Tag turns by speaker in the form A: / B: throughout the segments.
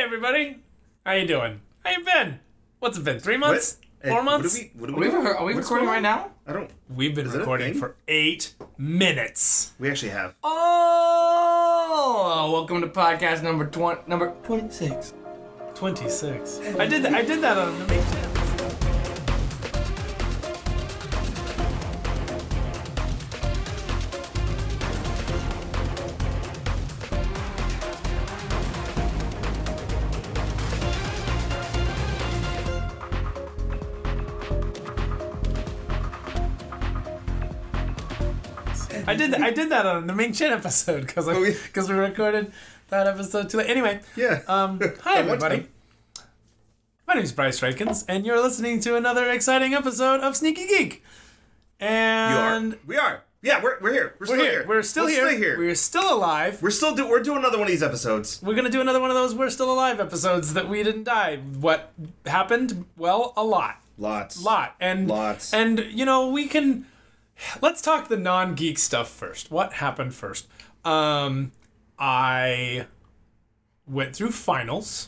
A: everybody. How you doing? How you been? What's it been? 3 months?
B: What?
A: 4 months?
C: Are we recording right now?
A: We've been recording for 8 minutes.
B: We actually have.
C: Oh, welcome to podcast number 26.
A: 26. I did that on the main channel. I did that on the Ming Chen episode because we recorded that episode too late. Anyway,
B: Yeah.
A: Hi everybody. My name's Bryce Rakins, and you're listening to another exciting episode of Sneaky Geek. And
B: We are. Yeah, we're here. We're still here.
A: We're still here. We're still alive.
B: We're doing another one of these episodes.
A: We're gonna do another one of those We're Still Alive episodes that we didn't die. What happened? Well, a lot.
B: Lots.
A: Lots. And you know, let's talk the non-geek stuff first. What happened first? I went through finals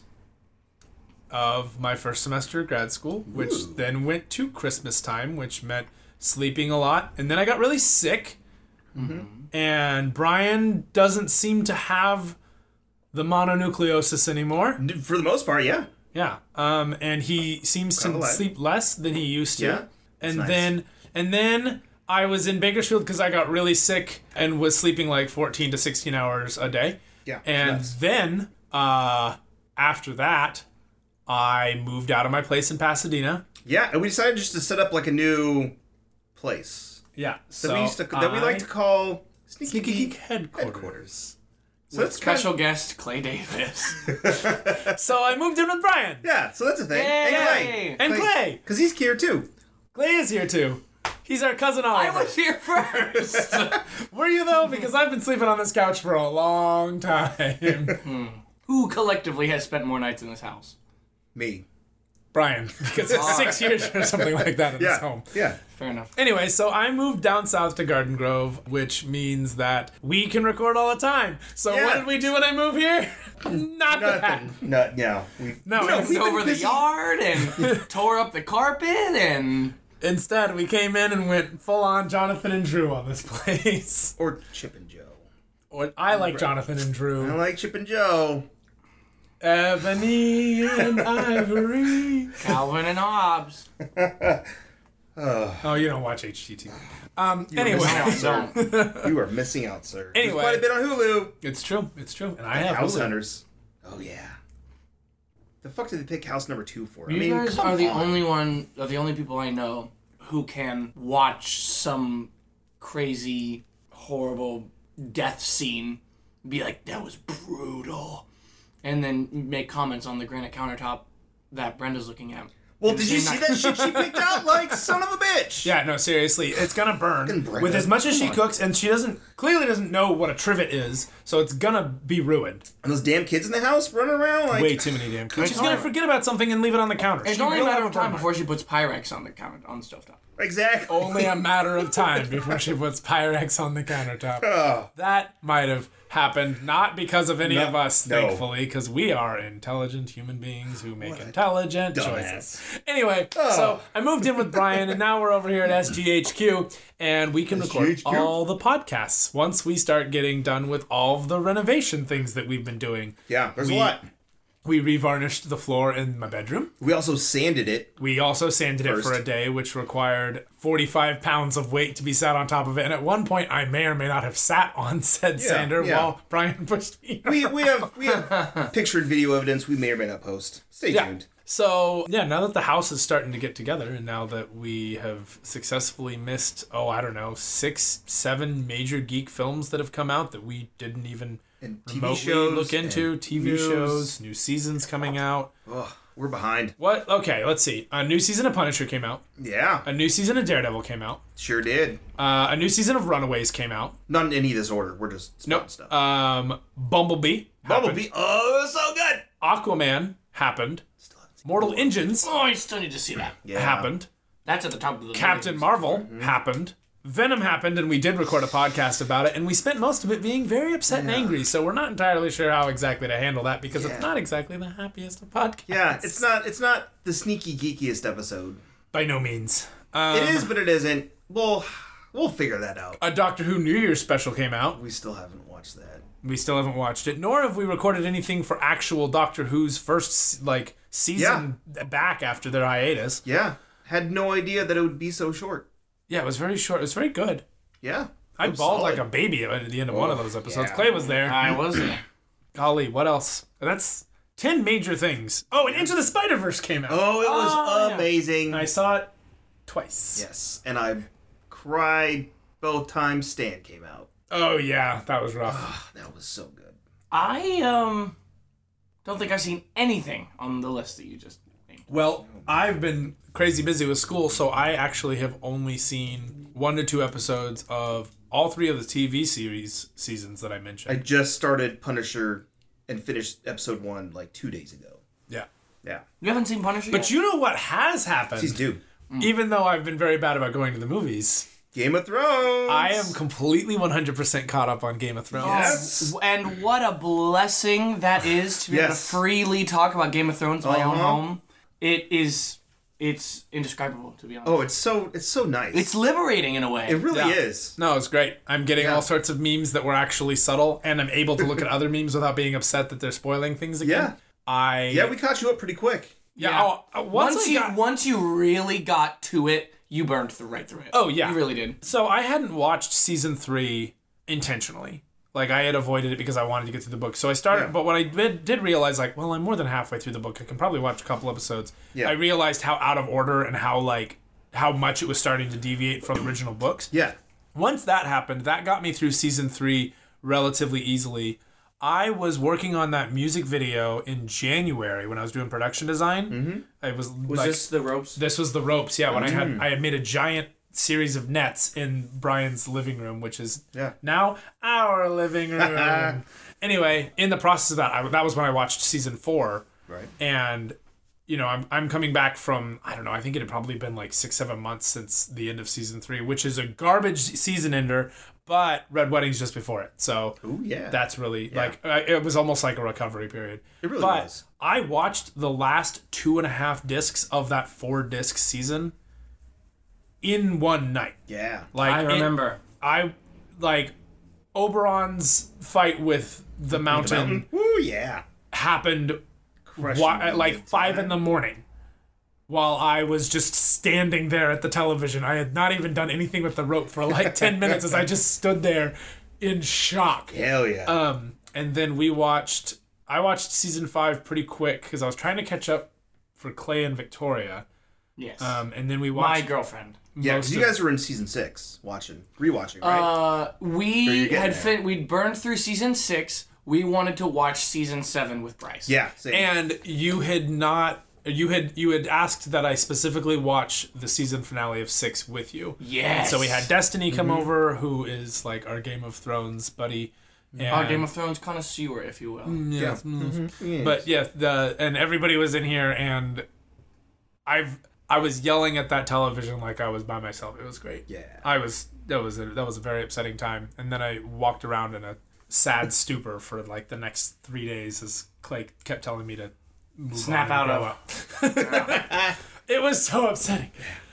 A: of my first semester of grad school, which then went to Christmas time, which meant sleeping a lot. And then I got really sick. Mm-hmm. And Brian doesn't seem to have the mononucleosis anymore.
B: For the most part, yeah.
A: Yeah. And he seems to sleep less than he used to.
B: Yeah.
A: And then I was in Bakersfield because I got really sick and was sleeping like 14 to 16 hours a day.
B: Yeah.
A: And then after that, I moved out of my place in Pasadena.
B: Yeah, and we decided just to set up like a new place.
A: Yeah.
B: That we like to call
A: Sneaky Geek Headquarters.
B: So
C: With
B: that's
C: special guest Clay Davis.
A: So I moved in with Brian.
B: Yeah, so that's a thing.
C: Yay!
A: And Clay.
B: Because he's here too.
A: Clay is here too. He's our cousin Oliver.
C: I was here first.
A: Were you though? Because I've been sleeping on this couch for a long time.
C: Who collectively has spent more nights in this house?
B: Me.
A: Brian. Because it's 6 years or something like that in this home.
B: Yeah.
C: Fair enough.
A: Anyway, so I moved down south to Garden Grove, which means that we can record all the time. So
B: Yeah.
A: what did we do when I moved here? Nothing.
B: No.
A: No,
C: We went over the yard and tore up the carpet and...
A: Instead, we came in and went full on Jonathan and Drew on this place.
B: Or Chip and Joe.
A: I like Jonathan and
B: I
A: Drew.
B: like Chip and Joe.
A: Ebony and Ivory.
C: Calvin and Hobbes.
A: Oh, you don't watch HGTV. Anyway.
B: You are missing out, sir.
A: Anyway.
B: There's quite a bit on Hulu.
A: It's true. And I have
B: House
A: Hulu.
B: Hunters. Oh, yeah. The fuck did they pick house number 2 for?
C: You guys are the only people I know who can watch some crazy, horrible death scene, be like, that was brutal, and then make comments on the granite countertop that Brenda's looking at.
B: Well, did you see that shit she picked out? Like, son of a bitch!
A: Yeah, no, seriously, it's gonna burn
B: Brenda.
A: with as much as she cooks, and she clearly doesn't know what a trivet is, so it's gonna be ruined.
B: And those damn kids in the house running around like...
A: Way too many damn kids. She's gonna forget about something and leave it on the counter.
C: It's only a matter of time before she puts Pyrex on the counter on the stovetop.
B: Exactly.
A: Only a matter of time before she puts Pyrex on the countertop.
B: Oh.
A: That might have happened, not because of any of us,
B: no.
A: thankfully, because we are intelligent human beings who make intelligent
B: dumbass.
A: choices. Anyway, so I moved in with Brian, and now we're over here at SGHQ, and we can record
B: SGHQ?
A: all the podcasts once we start getting done with all of the renovation things that we've been doing.
B: Yeah, there's a lot.
A: We revarnished the floor in my bedroom.
B: We also sanded it.
A: We also sanded it for a day, which required 45 pounds of weight to be sat on top of it. And at one point, I may or may not have sat on said sander while Brian pushed me.
B: We have picture and video evidence we may or may not post. Stay tuned.
A: So, now that the house is starting to get together, and now that we have successfully missed, 6, 7 major geek films that have come out that we didn't even
B: and TV
A: remotely
B: shows
A: look into, TV shows, new seasons coming out.
B: Ugh, we're behind.
A: What? Okay, let's see. A new season of Punisher came out.
B: Yeah.
A: A new season of Daredevil came out.
B: Sure did.
A: A new season of Runaways came out.
B: Not in any of this order. We're just spotting stuff.
A: Bumblebee.
B: Bumblebee. Oh, so good.
A: Aquaman happened.
B: Still haven't seen
A: Mortal Engines
C: Oh, I still need to see that.
B: Yeah.
A: happened.
C: That's at the top of the
A: Captain
C: list.
A: Marvel happened. Venom happened, and we did record a podcast about it, and we spent most of it being very upset and angry. So we're not entirely sure how exactly to handle that because it's not exactly the happiest of podcasts.
B: Yeah, it's not the sneaky geekiest episode.
A: By no means.
B: It is, but it isn't. We'll figure that out.
A: A Doctor Who New Year's special came out.
B: We still haven't watched that.
A: We still haven't watched it, nor have we recorded anything for actual Doctor Who's first season back after their hiatus.
B: Yeah, had no idea that it would be so short.
A: Yeah, it was very short. It was very good.
B: Yeah.
A: I bawled like a baby at the end of one of those episodes.
B: Yeah.
A: Clay was there.
C: I was there.
A: Golly, what else? That's 10 major things. Oh, and Into the Spider-Verse came out.
B: Oh, it was amazing.
A: I saw it twice.
B: Yes, and I cried both times Stan came out.
A: Oh, yeah, that was rough.
B: That was so good.
C: I don't think I've seen anything on the list that you just made.
A: Well, I've been crazy busy with school, so I actually have only seen 1 to 2 episodes of all 3 of the TV series seasons that I mentioned.
B: I just started Punisher and finished episode 1 like 2 days ago.
A: Yeah.
B: Yeah.
C: You haven't seen Punisher yet?
A: But you know what has happened?
B: She's due.
A: Even though I've been very bad about going to the movies,
B: Game of Thrones.
A: I am completely 100% caught up on Game of Thrones.
B: Yes.
C: And what a blessing that is to be able to freely talk about Game of Thrones in my own home. It's indescribable, to be honest.
B: Oh, it's so nice.
C: It's liberating in a way.
B: It really
A: Yeah.
B: is.
A: No, it's great. I'm getting all sorts of memes that were actually subtle, and I'm able to look at other memes without being upset that they're spoiling things again.
B: Yeah. We caught you up pretty quick.
A: Yeah. Oh,
C: Once you really got to it, you burned right through it.
A: Oh, yeah.
C: You really did.
A: So I hadn't watched season 3 intentionally. Like, I had avoided it because I wanted to get through the book. So I started, but when I did realize, like, well, I'm more than halfway through the book. I can probably watch a couple episodes.
B: Yeah.
A: I realized how out of order and how much it was starting to deviate from the original books.
B: Yeah.
A: Once that happened, that got me through season 3 relatively easily. I was working on that music video in January when I was doing production design. Mm-hmm. I was
C: this the ropes?
A: This was the ropes, yeah. When I had made a giant series of nets in Brian's living room, which is now our living room. Anyway, in the process of that, that was when I watched season 4.
B: Right.
A: And I'm coming back from, I don't know, I think it had probably been like 6-7 months since the end of season 3, which is a garbage season ender, but Red Wedding's just before it. So that's really, it was almost like a recovery period.
B: It really was.
A: I watched the last 2.5 discs of that 4-disc season in one night.
B: Yeah.
C: I remember.
A: Oberon's fight with the mountain.
B: Woo, yeah.
A: Happened at like 5 a.m. while I was just standing there at the television. I had not even done anything with the rope for like 10 minutes as I just stood there in shock.
B: Hell yeah.
A: And then I watched season 5 pretty quick because I was trying to catch up for Clay and Victoria.
C: Yes.
A: And then we watched
C: my girlfriend.
B: Yeah, because you guys were in season 6 rewatching, right?
C: We'd burned through season 6. We wanted to watch season 7 with Bryce.
B: Yeah, same.
A: And you had asked that I specifically watch the season finale of 6 with you.
C: Yes.
A: And so we had Destiny come over, who is like our Game of Thrones buddy. And
C: our Game of Thrones connoisseur, if you will.
A: Yeah. Mm-hmm. But yeah, and everybody was in here, and I was yelling at that television like I was by myself. It was great.
B: Yeah.
A: That was a very upsetting time. And then I walked around in a sad stupor for like the next 3 days as Clay kept telling me to
C: snap out of.
A: It was so upsetting.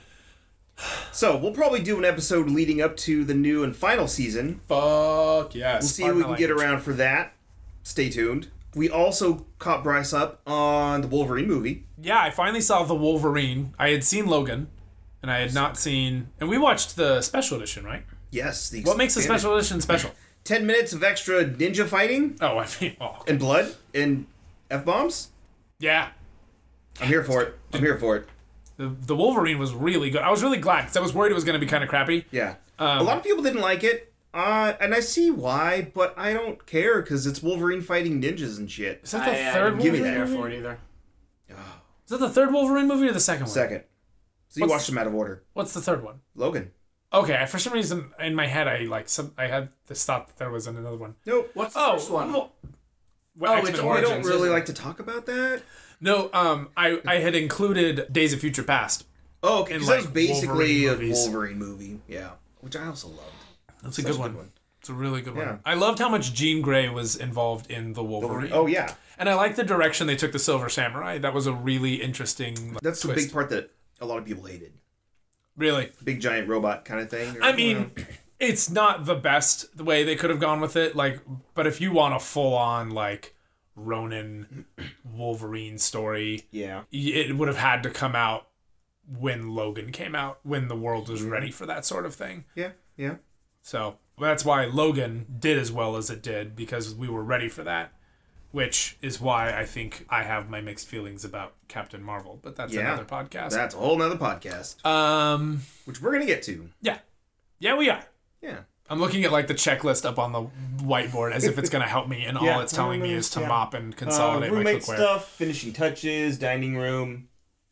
B: So we'll probably do an episode leading up to the new and final season.
A: Fuck yes.
B: We'll see if we can get around for that. Stay tuned. We also caught Bryce up on the Wolverine movie.
A: Yeah, I finally saw the Wolverine. I had seen Logan, and I had not seen... And we watched the special edition, right?
B: Yes.
A: What makes the special edition special?
B: 10 minutes of extra ninja fighting.
A: Oh, I mean... Oh, okay.
B: And blood. And F-bombs.
A: Yeah.
B: I'm here for it.
A: The Wolverine was really good. I was really glad, because I was worried it was going to be kind of crappy.
B: Yeah. A lot of people didn't like it. And I see why, but I don't care because it's Wolverine fighting ninjas and shit.
A: Is that the third Wolverine
C: movie?
A: For it
C: either.
A: Is that the third Wolverine movie or the second one?
B: Second. So you watched them out of order.
A: What's the third one?
B: Logan.
A: Okay, for some reason in my head I had this thought that there was another one.
B: Nope.
C: What's the first one?
B: We don't really like to talk about that.
A: No, I had included Days of Future Past.
B: Oh, okay. Because that was basically
A: Wolverine
B: a Wolverine movie. Yeah. which I also loved.
A: That's a good one. It's a really good one. I loved how much Jean Grey was involved in the Wolverine.
B: Oh, yeah.
A: And I like the direction they took the Silver Samurai. That was a really interesting
B: That's
A: twist.
B: the big part that a lot of people hated.
A: Really?
B: Big giant robot kind of thing.
A: I mean, it's not the best the way they could have gone with it. Like, but if you want a full-on, like, Ronin Wolverine story, it would have had to come out when Logan came out, when the world was ready for that sort of thing.
B: Yeah.
A: So that's why Logan did as well as it did, because we were ready for that, which is why I think I have my mixed feelings about Captain Marvel. But that's another podcast.
B: That's a whole nother podcast. Which we're going to get to.
A: Yeah, we are.
B: Yeah.
A: I'm looking at like the checklist up on the whiteboard as if it's going to help me, and all it's telling me is to mop and consolidate my
B: roommate
A: cookware.
B: stuff, finishing touches, dining room.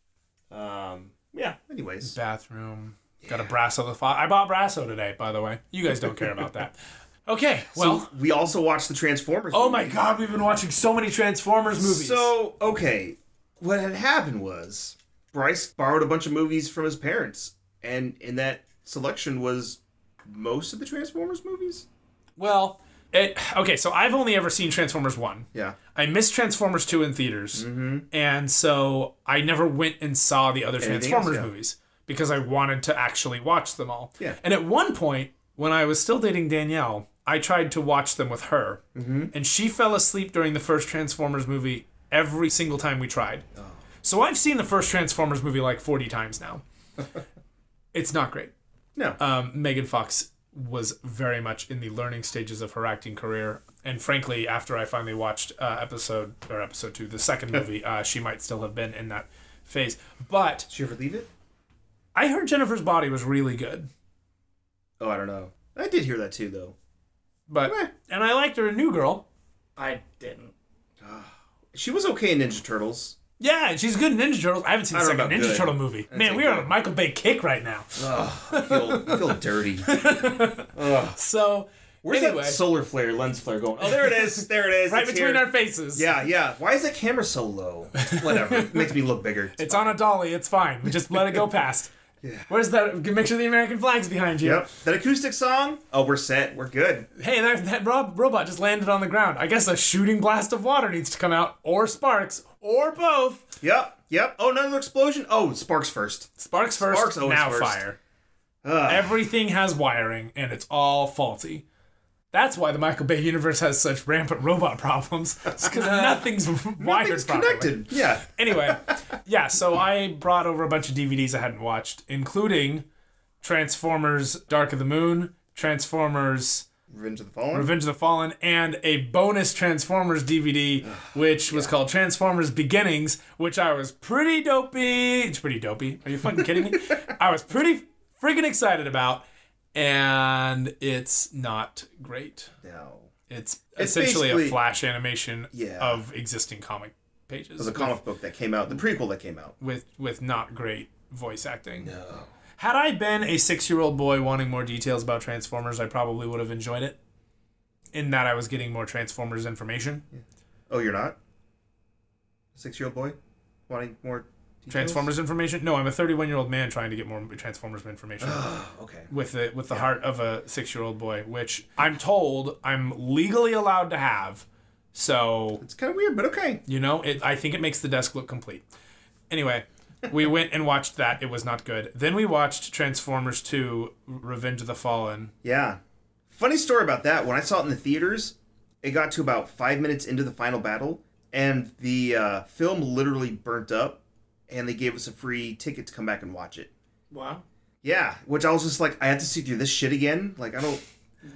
B: Anyways.
A: Bathroom. Got a Brasso the Fox. I bought Brasso today, by the way. You guys don't care about that. Okay, well.
B: So we also watched the Transformers
A: Oh
B: movie.
A: my god, we've been watching so many Transformers movies.
B: So, okay. What had happened was Bryce borrowed a bunch of movies from his parents, and in that selection was most of the Transformers movies?
A: Well, okay, so I've only ever seen Transformers 1.
B: Yeah.
A: I missed Transformers 2 in theaters, and so I never went and saw the other Transformers movies because I wanted to actually watch them all.
B: Yeah.
A: And at one point, when I was still dating Danielle, I tried to watch them with her, and she fell asleep during the first Transformers movie every single time we tried. Oh. So I've seen the first Transformers movie like 40 times now. It's not great.
B: No.
A: Megan Fox was very much in the learning stages of her acting career, and frankly, after I finally watched episode 2, the second movie, she might still have been in that phase. But
B: did she ever leave it?
A: I heard Jennifer's Body was really good.
B: Oh, I don't know. I did hear that too, though.
A: But and I liked her in New Girl.
C: I didn't.
B: She was okay in Ninja Turtles.
A: Yeah, she's good in Ninja Turtles. I haven't seen the second Ninja Turtle movie. Man, we're on a Michael Bay kick right now.
B: I feel dirty.
A: So,
B: where's that solar flare, lens flare going? Oh, there it is. There it is.
A: Right
B: it's
A: between
B: here.
A: our faces.
B: Yeah. Why is that camera so low? Whatever. It makes me look bigger.
A: It's on a dolly. It's fine. We just let it go past.
B: Yeah.
A: Where's that? Make sure the American flag's behind you.
B: Yep. That acoustic song? Oh, we're set. We're good.
A: Hey, that robot just landed on the ground. I guess a shooting blast of water needs to come out, or sparks, or both.
B: Yep. Oh, another explosion? Oh, sparks first.
A: Sparks first,
B: Sparks always
A: now
B: first.
A: fire. Everything has wiring, and it's all faulty. That's why the Michael Bay universe has such rampant robot problems. It's because nothing's wired properly.
B: Connected. Yeah.
A: Anyway, so I brought over a bunch of DVDs I hadn't watched, including Transformers Dark of the Moon, Transformers
B: Revenge of the Fallen,
A: and a bonus Transformers DVD, which was called Transformers Beginnings, which I was pretty dopey. It's pretty dopey. Are you fucking kidding me? I was pretty freaking excited about. And it's not great.
B: No.
A: It's essentially a flash animation of existing comic pages.
B: It was a comic book that came out, the prequel that came out.
A: With not great voice acting.
B: No.
A: Had I been a 6-year-old boy wanting more details about Transformers, I probably would have enjoyed it. In that I was getting more Transformers information.
B: Yeah. Oh, you're not? A 6-year-old boy wanting more details?
A: Transformers information? No, I'm a 31-year-old man trying to get more Transformers information.
B: Okay.
A: With the heart of a 6-year-old boy, which I'm told I'm legally allowed to have. So
B: it's kind of weird, but okay.
A: You know, I think it makes the desk look complete. Anyway, we went and watched that. It was not good. Then we watched Transformers 2: Revenge of the Fallen.
B: Yeah. Funny story about that. When I saw it in the theaters, it got to about 5 minutes into the final battle, and the film literally burnt up. And they gave us a free ticket to come back and watch it.
C: Wow.
B: Yeah, which I was just like, I had to see through this shit again. Like, I don't...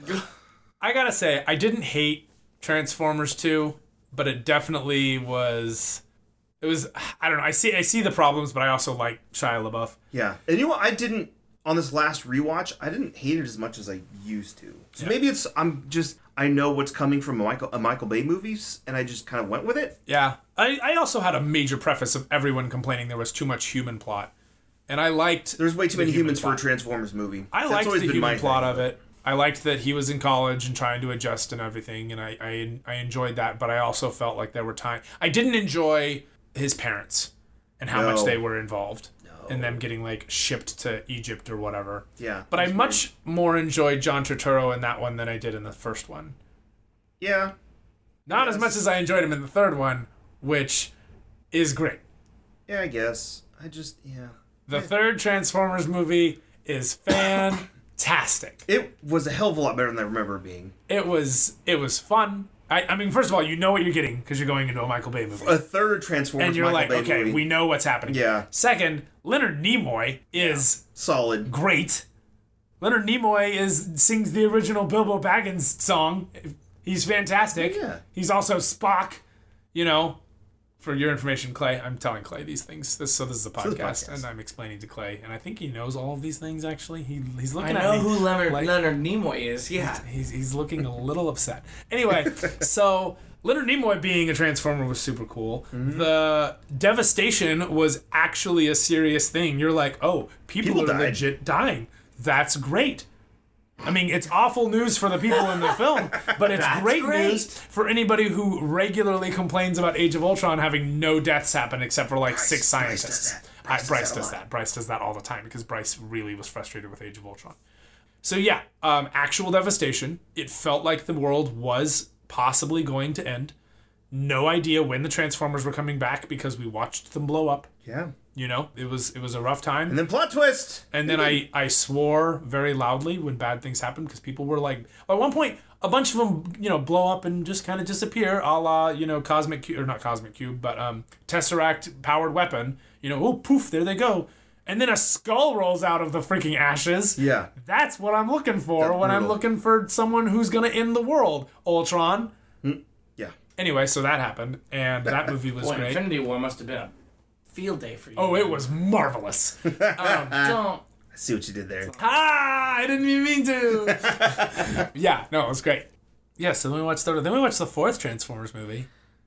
A: I gotta say, I didn't hate Transformers 2, but it definitely was... It was... I don't know, I see the problems, but I also like Shia LaBeouf.
B: Yeah. And you know what? I didn't... On this last rewatch, I didn't hate it as much as I used to. So maybe it's... I know what's coming from a Michael Bay movies, and I just kind of went with it.
A: Yeah. I also had a major preface of everyone complaining there was too much human plot. And I liked...
B: There's way too many humans for a Transformers movie.
A: I liked the human plot of it. I liked that he was in college and trying to adjust and everything, and I enjoyed that, but I also felt like there were times... I didn't enjoy his parents and how much they were involved. and them getting like shipped to Egypt or whatever.
B: Yeah.
A: But I
B: that's
A: much more enjoyed John Turturro in that one than I did in the first one.
B: weird. Yeah.
A: Not as
B: Yes.
A: much as I enjoyed him in the third one, which is great.
B: Yeah, I guess. Yeah.
A: The third Transformers movie is fantastic.
B: It was a hell of a lot better than I remember it being.
A: It was fun. I mean, first of all, you know what you're getting because you're going into a Michael Bay movie.
B: A third Transformers
A: And you're
B: Michael
A: like,
B: Bay
A: okay,
B: movie.
A: we know what's happening.
B: Yeah.
A: Second, Leonard Nimoy is
B: Solid.
A: great. Leonard Nimoy sings the original Bilbo Baggins song. He's fantastic.
B: Yeah.
A: He's also Spock. You know, for your information, Clay, I'm telling Clay these things. This is a podcast, and I'm explaining to Clay, and I think he knows all of these things. Actually, he's looking at me.
C: I know who Leonard
A: like-
C: Nimoy is. Yeah.
A: He's looking a little upset. Anyway, so Leonard Nimoy being a Transformer was super cool.
B: Mm-hmm.
A: The devastation was actually a serious thing. You're like, oh, people are
B: died.
A: legit dying. That's great. I mean, it's awful news for the people in the film, but it's
C: That's
A: great
C: great.
A: news for anybody who regularly complains about Age of Ultron having no deaths happen except for like 6 scientists. Bryce does that. Bryce does that all the time because Bryce really was frustrated with Age of Ultron. So yeah, actual devastation. It felt like the world was possibly going to end. No idea when the Transformers were coming back because we watched them blow up.
B: Yeah.
A: You know, it was a rough time.
B: And then plot twist.
A: And then I swore very loudly when bad things happened because people were like, at one point, a bunch of them, you know, blow up and just kind of disappear, a la, you know, Cosmic Cube, or not Cosmic Cube, but Tesseract powered weapon. You know, oh, poof, there they go. And then a skull rolls out of the freaking ashes.
B: Yeah.
A: That's what I'm looking for
B: That's
A: when I'm
B: brutal.
A: looking for someone who's going to end the world, Ultron.
B: Yeah.
A: Anyway, so that happened, and that movie was
C: Boy,
A: great.
C: Infinity War must have been a field day for you.
A: Oh, it was marvelous.
C: Don't.
B: I see what you did there.
A: I didn't even mean to. Yeah, no, it was great. Yeah, so then we watched the fourth Transformers movie.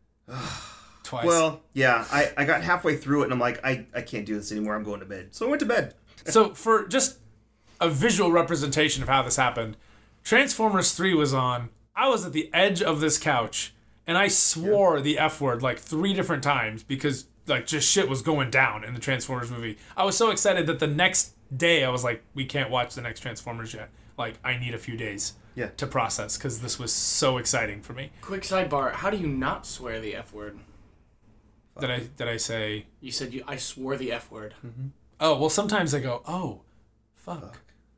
A: Twice.
B: Well, yeah, I got halfway through it and I'm like, I can't do this anymore. I'm going to bed. So I went to bed.
A: So for just a visual representation of how this happened, Transformers 3 was on. I was at the edge of this couch and I swore the F word like 3 different times because like just shit was going down in the Transformers movie. I was so excited that the next day I was like, we can't watch the next Transformers yet. Like, I need a few days
B: Yeah.
A: to process because this was so exciting for me.
C: Quick sidebar. How do you not swear the F word?
A: Did I say?
C: You said I swore the F word.
A: Oh, well, sometimes I go, oh, fuck.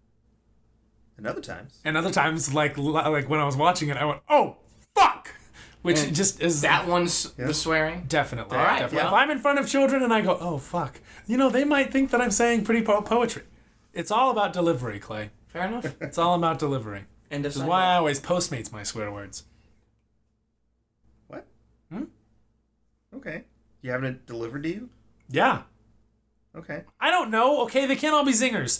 B: And other times.
A: And other times, like when I was watching it, I went, oh, fuck! Which
C: And
A: just is...
C: That one's the swearing?
A: Definitely.
C: All right,
A: definitely.
C: well.
A: If I'm in front of children and I go, oh, fuck, you know, they might think that I'm saying pretty poetry. It's all about delivery, Clay.
C: Fair enough.
A: It's all about delivery.
C: End of
A: Which is
C: sidebar.
A: why I always Postmates my swear words.
B: What? Okay. You having it delivered to you?
A: Yeah.
B: Okay.
A: I don't know. Okay, they can't all be zingers.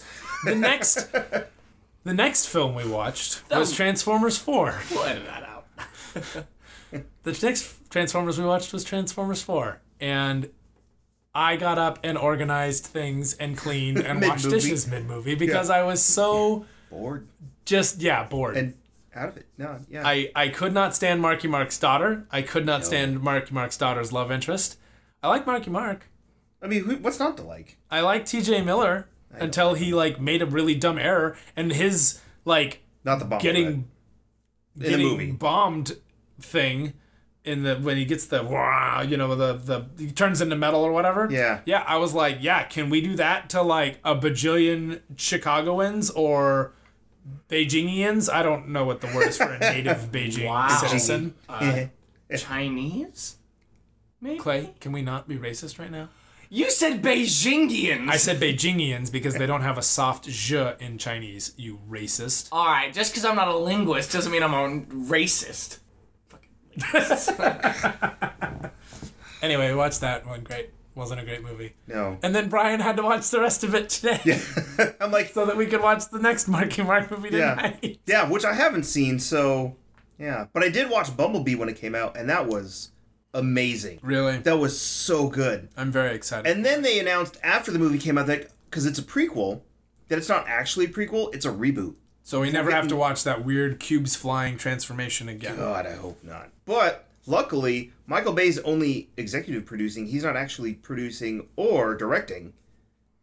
A: The next film we watched was Transformers 4.
C: We'll edit that out.
A: The next Transformers we watched was Transformers 4. And I got up and organized things and cleaned and washed
B: Mid-movie.
A: dishes mid-movie because I was so
B: Bored.
A: bored.
B: And out of it. No, yeah.
A: I could not stand Marky Mark's daughter. I could not stand Marky Mark's daughter's love interest. I like Marky Mark.
B: I mean, what's not to like?
A: I like TJ Miller until he like made a really dumb error and his like
B: Not the bomb.
A: getting
B: In the movie.
A: bombed thing in the when he gets the wah, you know, the he turns into metal or whatever.
B: Yeah.
A: I was like, yeah, can we do that to like a bajillion Chicagoans or Beijingians? I don't know what the word is for a native Beijing
C: Wow.
A: citizen.
C: Chinese? Maybe?
A: Clay, can we not be racist right now?
C: You said Beijingians.
A: I said Beijingians because they don't have a soft zh in Chinese, you racist.
C: All right, just because I'm not a linguist doesn't mean I'm a racist.
A: Anyway, watch that one. Great. Wasn't a great movie.
B: No.
A: And then Brian had to watch the rest of it today
B: I'm like,
A: so that we could watch the next Marky Mark movie
B: yeah.
A: tonight.
B: Yeah, which I haven't seen, so yeah. But I did watch Bumblebee when it came out, and that was amazing.
A: Really?
B: That was so good.
A: I'm very excited.
B: And then they announced after the movie came out that, because it's a prequel, that it's not actually a prequel, it's a reboot.
A: So we never have to watch that weird cubes flying transformation again.
B: God, I hope not. But luckily, Michael Bay's only executive producing. He's not actually producing or directing,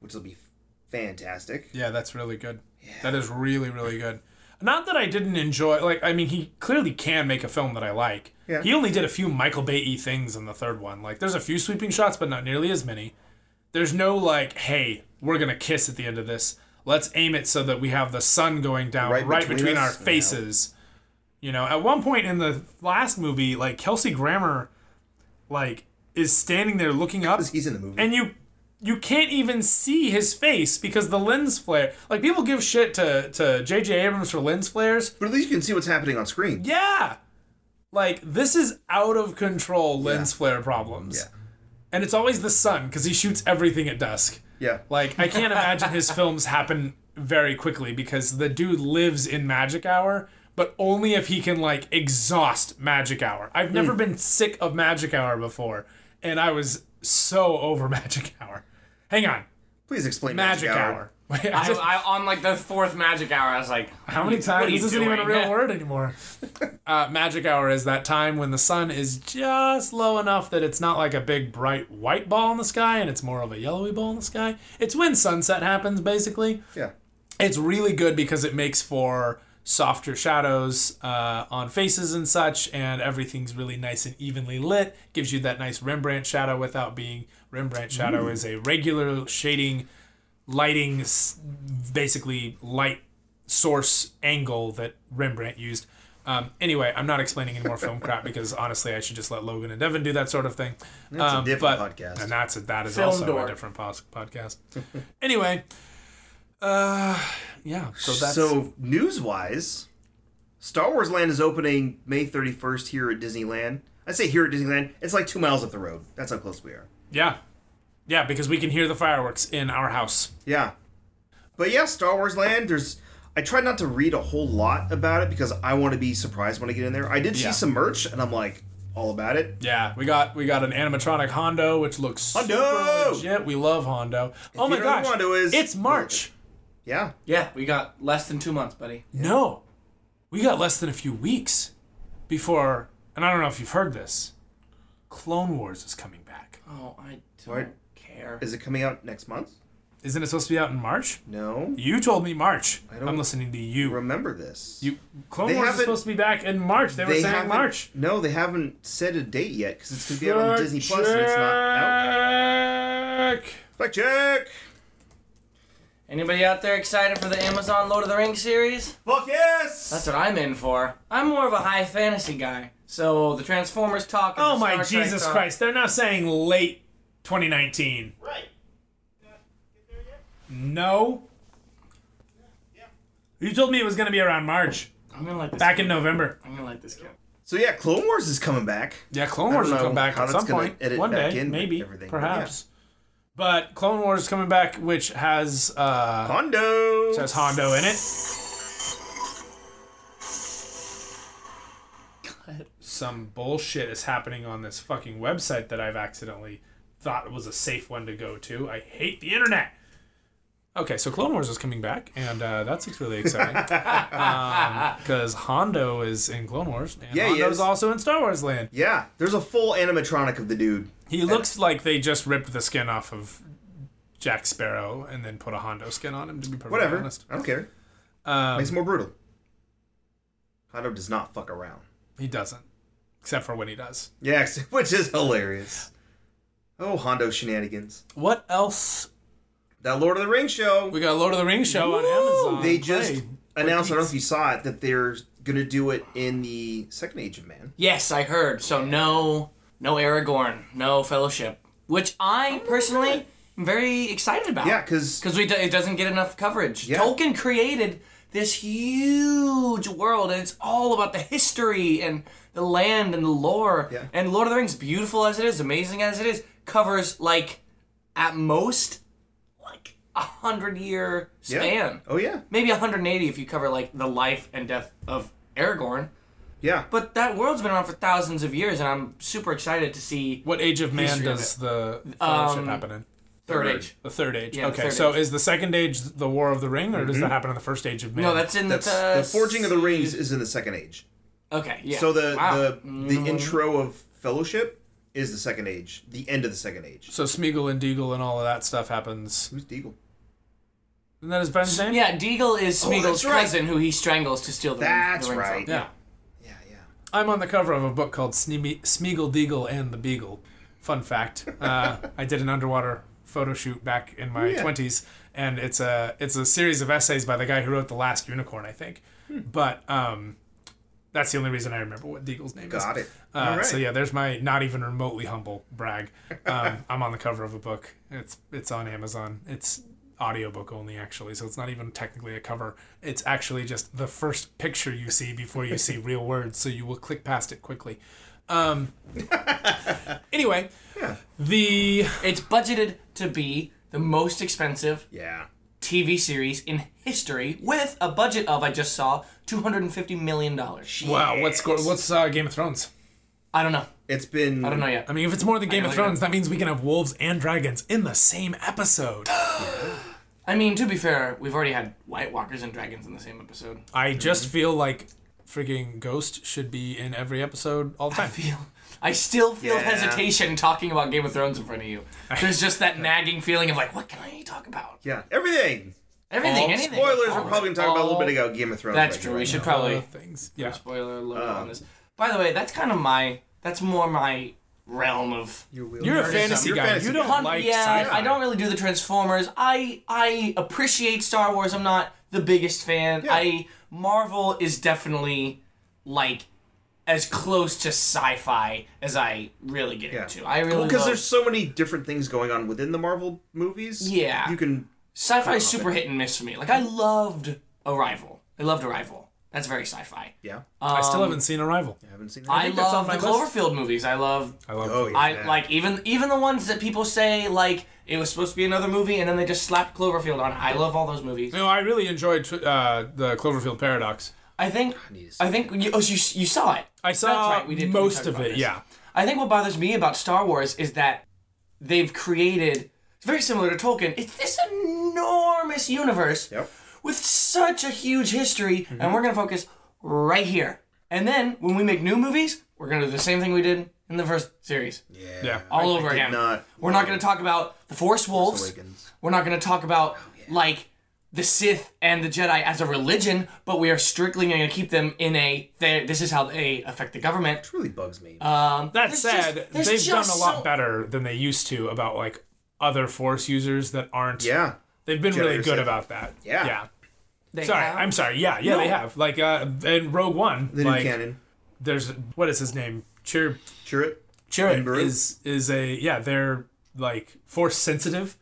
B: which will be fantastic.
A: Yeah, that's really good. Yeah. That is really, really good. Not that I didn't enjoy, like, I mean, he clearly can make a film that I like.
B: Yeah.
A: He only did a few Michael Bay-y things in the third one. Like, there's a few sweeping shots, but not nearly as many. There's no, like, hey, we're going to kiss at the end of this. Let's aim it so that we have the sun going down right between our faces. You know, at one point in the last movie, like, Kelsey Grammer, like, is standing there looking up.
B: Because he's in the movie.
A: And you can't even see his face because the lens flare. Like, people give shit to J.J. Abrams for lens flares.
B: But at least you can see what's happening on screen.
A: Yeah! Like, this is out of control lens flare problems.
B: Yeah.
A: And it's always the sun, because he shoots everything at dusk.
B: Yeah.
A: Like, I can't imagine his films happen very quickly, because the dude lives in Magic Hour, but only if he can, like, exhaust Magic Hour. I've never been sick of Magic Hour before, and I was so over Magic Hour. Hang on.
B: Please explain
A: Magic Hour. Wait,
C: On like the fourth Magic Hour, I was like,
A: how many times? This isn't even a real word anymore. Magic Hour is that time when the sun is just low enough that it's not like a big bright white ball in the sky and it's more of a yellowy ball in the sky. It's when sunset happens, basically.
B: Yeah.
A: It's really good because it makes for softer shadows on faces and such, and everything's really nice and evenly lit. Gives you that nice Rembrandt shadow without being... Rembrandt shadow is a regular shading, lighting, basically light source angle that Rembrandt used. Anyway, I'm not explaining any more film crap because honestly I should just let Logan and Devin do that sort of thing.
B: That's a different podcast.
A: And that is
C: Film
A: also
C: Dork.
A: a different podcast. Anyway, yeah.
B: So news-wise, Star Wars Land is opening May 31st here at Disneyland. I say here at Disneyland. It's like 2 miles up the road. That's how close we are.
A: Yeah. Yeah, because we can hear the fireworks in our house.
B: Yeah. But yeah, Star Wars Land, I tried not to read a whole lot about it because I want to be surprised when I get in there. I did see some merch, and I'm like, all about it.
A: Yeah, we got an animatronic Hondo, which looks
B: Hondo!
A: super legit. We love Hondo. Oh my
B: you don't know
A: gosh,
B: who Hondo is,
A: it's March.
B: Yeah.
C: yeah, we got less than 2 months, buddy.
A: No, we got less than a few weeks before, and I don't know if you've heard this, Clone Wars is coming back.
C: Oh, I don't care.
B: Is it coming out next month?
A: Isn't it supposed to be out in March?
B: No.
A: You told me March.
B: don't
A: I'm listening to you.
B: Remember this.
A: Clone Wars is supposed to be back in March. They were saying
B: haven't-
A: March.
B: No, they haven't set a date yet because it's going to be out on Disney Plus and it's not out. Fact check!
C: Anybody out there excited for the Amazon Lord of the Rings series?
B: Fuck yes!
C: That's what I'm in for. I'm more of a high fantasy guy. So the Transformers talk. And
A: Oh
C: the
A: my
C: Star Trek
A: Jesus
C: talk-
A: Christ! They're now saying late 2019.
B: Right.
A: No.
B: Yeah.
A: You told me it was going to be around March.
C: I'm gonna like this.
A: Back in November.
C: I'm gonna like this kid.
B: So yeah, Clone Wars is coming back.
A: Yeah, Clone Wars will come back
B: how
A: at
B: that's
A: some
B: gonna
A: point.
B: edit
A: One
B: back
A: day,
B: in
A: maybe,
B: everything,
A: perhaps. But Clone Wars is coming back, which has
B: Hondo!
A: Hondo in it. Some bullshit is happening on this fucking website that I've accidentally thought was a safe one to go to. I hate the internet. Okay, so Clone Wars is coming back, and that's really exciting. Because Hondo is in Clone Wars, and
B: Yeah, he
A: Hondo's
B: is.
A: also in Star Wars Land.
B: Yeah, there's a full animatronic of the dude.
A: He looks like they just ripped the skin off of Jack Sparrow and then put a Hondo skin on him, to be perfectly
B: Whatever.
A: honest.
B: I don't care. Makes it more brutal. Hondo does not fuck around.
A: He doesn't. Except for when he does.
B: Yeah, which is hilarious. Oh, Hondo shenanigans.
A: What else?
B: That Lord of the Rings show.
A: We got a Lord of the Rings show on Amazon.
B: They just
A: Play.
B: announced, I don't know if you saw it, that they're going to do it in the Second Age of Man.
C: Yes, I heard. So no Aragorn, no Fellowship, which I personally am very excited about.
B: Yeah, because
C: it doesn't get enough coverage.
B: Yeah.
C: Tolkien created this huge world, and it's all about the history and the land and the lore.
B: Yeah.
C: And Lord of the Rings, beautiful as it is, amazing as it is, covers at most 100-year span.
B: Yeah. Oh, yeah.
C: Maybe 180 if you cover the life and death of Aragorn.
B: Yeah.
C: But that world's been around for thousands of years, and I'm super excited to see
A: What Age of Man
C: History of
A: does the Fellowship happen in?
C: Third Age.
A: The Third Age.
C: Yeah, the
A: okay,
C: Third
A: so
C: Age.
A: is the Second Age the War of the Ring, or does that happen in the First Age of Man?
C: No, that's in
B: That's, the Forging of the Rings is in the Second Age.
C: Okay, yeah.
B: So the
C: Wow.
B: intro of Fellowship is the Second Age, the end of the Second Age.
A: So Smeagol and Deagle and all of that stuff happens.
B: Who's Deagle?
A: Isn't that his friend's name?
C: Yeah, Deagle is Smeagol's
B: that's right.
C: cousin who he strangles to steal the
B: That's
C: ring
B: right.
C: from.
A: Yeah.
B: Yeah.
A: I'm on the cover of a book called Smeagol, Deagle, and the Beagle. Fun fact. I did an underwater photo shoot back in my 20s, and it's a series of essays by the guy who wrote The Last Unicorn, I think. But that's the only reason I remember what Deagle's name is.
B: Got it. All right.
A: So yeah, there's my not even remotely humble brag. I'm on the cover of a book. It's on Amazon. It's audiobook only, actually, so it's not even technically a cover. It's actually just the first picture you see before you see real words, so you will click past it quickly. Anyway,
C: It's budgeted to be the most expensive
B: Yeah.
C: TV series in history with a budget of, I just saw, $250 million.
A: wow, what's Game of Thrones?
C: I don't know.
B: It's been.
C: I don't know yet.
A: I mean, if it's more than Game of
C: know,
A: Thrones, that means we can have wolves and dragons in the same episode.
C: I mean, to be fair, we've already had White Walkers and dragons in the same episode.
A: I just feel like freaking Ghost should be in every episode all the time.
C: I still feel
B: Yeah.
C: hesitation talking about Game of Thrones in front of you. There's just that nagging feeling of like, what can I talk about?
B: Yeah. Everything.
C: Everything, anything.
B: Spoilers. We're probably going to talk about a little bit about Game of Thrones.
C: That's
B: right
C: true.
B: here,
C: We
B: right
C: should
B: now.
C: probably
A: Things. Yeah.
C: spoiler alert on this. By the way, that's more my realm of.
A: You're a fantasy
B: You're a
A: guy.
B: fantasy
A: You don't
B: guy.
A: like
C: yeah,
A: sci-fi.
C: I don't really do the Transformers. I appreciate Star Wars. I'm not the biggest fan.
B: Yeah.
C: Marvel is definitely like as close to sci-fi as I really get into. I really
B: because
C: love
B: there's so many different things going on within the Marvel movies.
C: Yeah.
B: You can.
C: sci-fi is super hit and miss for me. Like I loved Arrival. That's very sci-fi.
B: Yeah.
A: I still haven't seen Arrival.
B: I haven't seen that.
C: I
A: think that's
C: love
A: on
C: the
A: my list.
C: Cloverfield movies. I love.
B: Oh, yeah.
C: I like even the ones that people say like it was supposed to be another movie and then they just slapped Cloverfield on. I love all those movies.
A: No, I really enjoyed the Cloverfield Paradox.
C: I think you saw it.
A: I saw
C: That's right, we did
A: most
C: talk
A: of
C: about
A: it,
C: this.
A: yeah.
C: I think what bothers me about Star Wars is that they've created, it's very similar to Tolkien, it's this enormous universe
B: Yep.
C: with such a huge history, and we're going to focus right here. And then, when we make new movies, we're going to do the same thing we did in the first series.
A: Yeah.
C: All over
B: did
C: again.
B: not
C: We're not going to talk about the Force Wolves.
B: Awakens.
C: We're not going to talk about, like, the Sith and the Jedi as a religion, but we are strictly going to keep them in this is how they affect the government.
B: It really bugs me.
A: That said,
C: there's
A: they've done a
C: just
A: lot
C: so-
A: better than they used to about like other Force users that aren't.
B: yeah.
A: They've been
B: Jedi
A: really
B: or
A: good
B: Sith.
A: about that.
B: Yeah.
A: Yeah.
C: They
A: Sorry,
C: have-
A: I'm sorry. Yeah, they have. Like in Rogue One,
B: The new
A: like
B: canon.
A: there's what is his name?
B: Chirrut.
A: Chirrut
B: Baru?
A: is a they're like Force sensitive.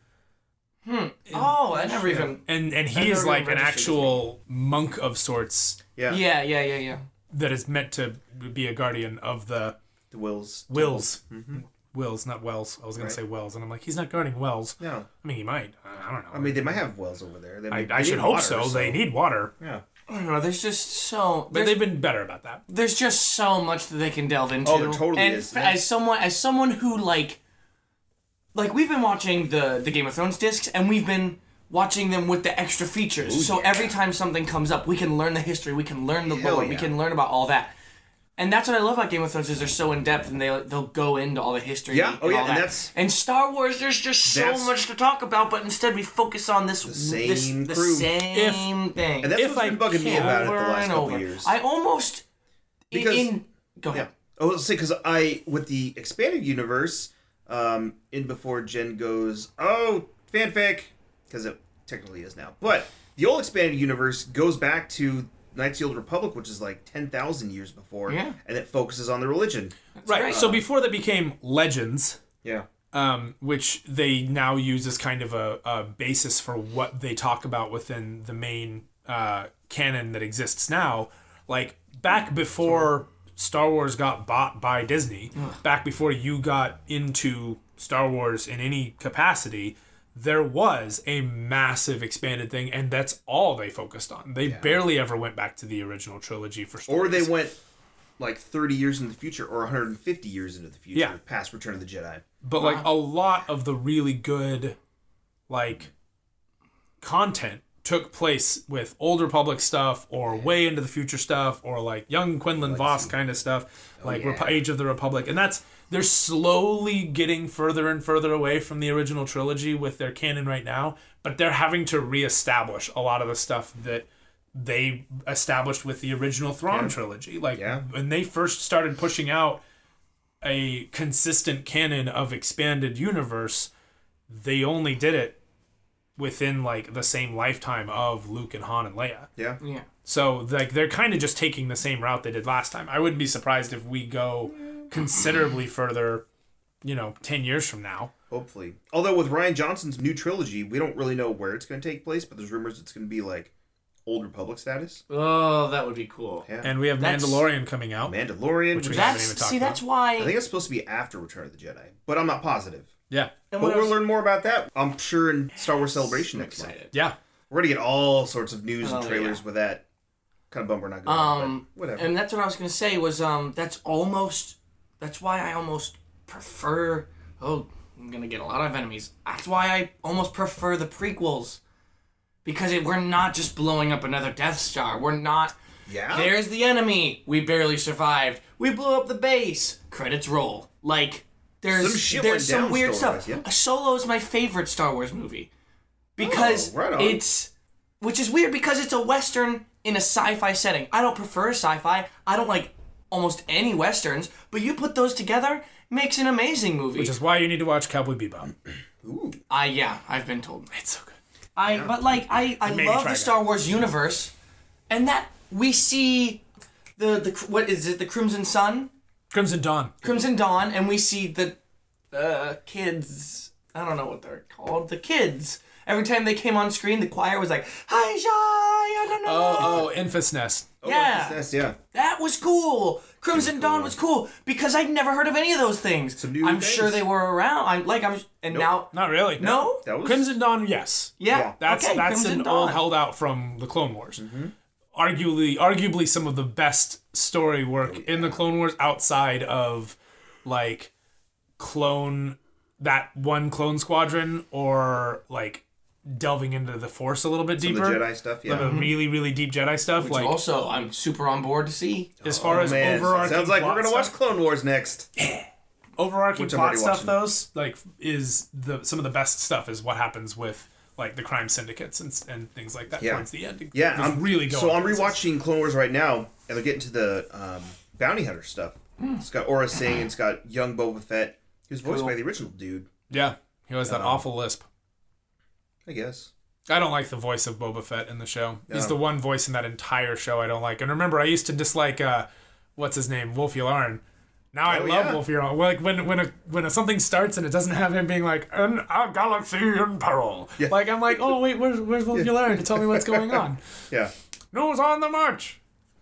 C: Oh, I never even...
A: And
C: never
A: he's
C: even
A: like an
C: registered
A: actual monk of sorts
B: Yeah.
C: Yeah.
A: that is meant to be a guardian of the
B: The Wills.
A: Wills. Wills, not Wells. I was going
B: Right.
A: to say Wells, and I'm like, he's not guarding Wells.
B: No.
A: I mean, he might. I don't know.
B: I mean, they might have wells over there.
A: I should hope so. They need water.
B: Yeah.
C: I don't know, there's just so...
A: But they've been better about that.
C: There's just so much that they can delve into.
B: Oh, there totally
C: and
B: is.
C: As someone who like we've been watching the Game of Thrones discs, and we've been watching them with the extra features. So every time something comes up, we can learn the history, we can learn the
B: Hell
C: lore,
B: yeah.
C: we can learn about all that. And that's what I love about Game of Thrones is they're so in depth and they'll go into all the history.
B: Yeah, oh
C: and
B: yeah,
C: all
B: and
C: that.
B: that's-
C: And Star Wars, there's just so
B: That's-
C: much to talk about, but instead we focus on the
B: same
C: the
B: crew.
C: same thing.
B: And that's
A: If
B: what's been bugging me
A: can,
B: about it the
C: over
B: last
C: and
B: couple
C: over.
B: years.
C: I almost
B: Because-
C: go ahead.
B: Yeah. Oh, let's say because with the expanded universe, in before Jen goes, oh, fanfic, because it technically is now. But the old expanded universe goes back to Knights of the Old Republic, which is like 10,000 years before,
C: Yeah.
B: and it focuses on the religion.
A: Right.
C: great.
A: So before they became legends,
B: Yeah.
A: which they now use as kind of a basis for what they talk about within the main canon that exists now, like back before Star Wars got bought by Disney, back before you got into Star Wars in any capacity, there was a massive expanded thing, and that's all they focused on. They barely ever went back to the original trilogy for stories.
B: Or they went like 30 years into the future or 150 years into the future,
A: Yeah.
B: past Return of the Jedi.
A: But like a lot of the really good like content took place with Old Republic stuff or way into the future stuff or like young Quinlan Vos kind of stuff, Age of the Republic. And they're slowly getting further and further away from the original trilogy with their canon right now, but they're having to reestablish a lot of the stuff that they established with the original Thrawn trilogy. When they first started pushing out a consistent canon of expanded universe, they only did it within like the same lifetime of Luke and Han and Leia.
B: Yeah.
A: So like they're kind of just taking the same route they did last time. I wouldn't be surprised if we go considerably further, 10 years from now.
B: Hopefully. Although with Rian Johnson's new trilogy, we don't really know where it's going to take place, but there's rumors it's going to be like Old Republic status.
C: Oh, that would be cool.
B: Yeah.
A: And we have Mandalorian coming out.
B: Mandalorian.
A: Which we haven't even talked about.
C: That's why...
B: I think it's supposed to be after Return of the Jedi, but I'm not positive.
A: Yeah.
B: But we'll learn more about that, I'm sure, in Star Wars Celebration next month.
A: Yeah.
B: We're going to get all sorts of news and trailers with that. Kind of bummer not going on, but whatever.
C: And that's what I was going to say was, that's why I almost prefer... Oh, I'm going to get a lot of enemies. That's why I almost prefer the prequels. Because we're not just blowing up another Death Star. We're not...
B: Yeah?
C: There's the enemy. We barely survived. We blew up the base. Credits roll. Like... There's some weird stuff. Yeah? Solo is my favorite Star Wars movie. Because which is weird because it's a Western in a sci-fi setting. I don't prefer sci-fi. I don't like almost any Westerns. But you put those together, makes an amazing movie.
A: Which is why you need to watch Cowboy Bebop.
B: Ooh.
C: I've been told.
A: It's so good.
C: I love the Star Wars universe. And that we see what is it, the Crimson Sun?
A: Crimson Dawn,
C: and we see the kids. I don't know what they're called. The kids. Every time they came on screen, the choir was like, "Hi, Jai, I don't know."
A: Oh, Enfys Nest.
C: Yeah.
B: Enfys Nest, yeah.
C: That was cool. Crimson Dawn was cool because I'd never heard of any of those things. I'm sure they were around. Now.
A: Not really.
C: No.
A: Crimson Dawn, yes.
C: Yeah.
A: That's
C: Crimson
A: an
C: Dawn.
A: old held out from the Clone Wars. Mm-hmm. Arguably some of the best story work in the Clone Wars outside of like that one clone squadron or like delving into the Force a little bit deeper.
B: Some of the Jedi stuff, yeah.
A: The really, really deep Jedi stuff.
C: Which also I'm super on board to see.
A: As far as overarching
B: sounds like we're gonna watch
A: stuff,
B: Clone Wars next.
A: Yeah. Overarching plot stuff,
B: watching.
A: is some of the best stuff is what happens with like the crime syndicates and things like that towards the end.
B: Yeah, I'm
A: really going.
B: So I'm rewatching Clone Wars right now, and they're getting to the bounty hunter stuff. It's got Aura Singh, and it's got young Boba Fett, who's voiced by the original dude.
A: Yeah, he has that awful lisp.
B: I guess.
A: I don't like the voice of Boba Fett in the show. He's the one voice in that entire show I don't like. And remember, I used to dislike what's his name, Wolf Yularen. Now I love Wolf Yularen. Like when something starts and it doesn't have him being like, "A galaxy in peril." Yeah. Like I'm like, oh wait, where's Wolf Yularen to tell me what's going on?
B: Yeah.
A: News on the march.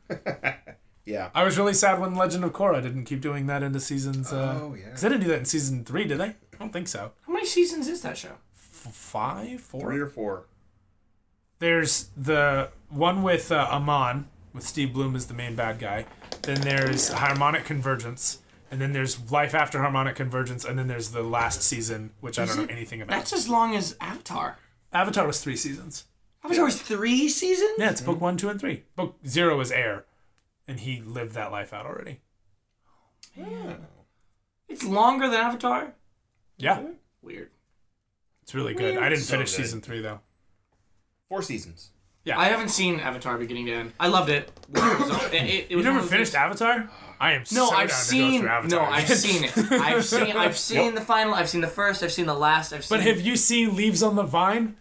B: Yeah.
A: I was really sad when Legend of Korra didn't keep doing that into seasons.
B: Oh yeah.
A: Because they didn't do that in season 3, did they? I don't think so.
C: How many seasons is that show?
A: 5, 4,
B: 3 or 4.
A: There's the one with Amon, with Steve Bloom as the main bad guy. Then there's Harmonic Convergence. And then there's Life After Harmonic Convergence. And then there's the last season, which I don't know anything about.
C: That's as long as Avatar.
A: Avatar was 3 seasons.
C: Avatar was 3 seasons?
A: Yeah, it's book 1, 2, and 3. Book 0 is Air. And he lived that life out already.
C: Yeah. It's longer than Avatar?
A: Yeah.
C: Weird.
A: It's really good. I didn't finish season 3, though.
B: 4 seasons.
A: Yeah.
C: I haven't seen Avatar beginning to end. I loved it. It was
A: you never finished Avatar? I am so down to go through Avatar.
C: No, I've seen it. I've seen the final. I've seen the first. I've seen the last.
A: But have you seen Leaves on the Vine?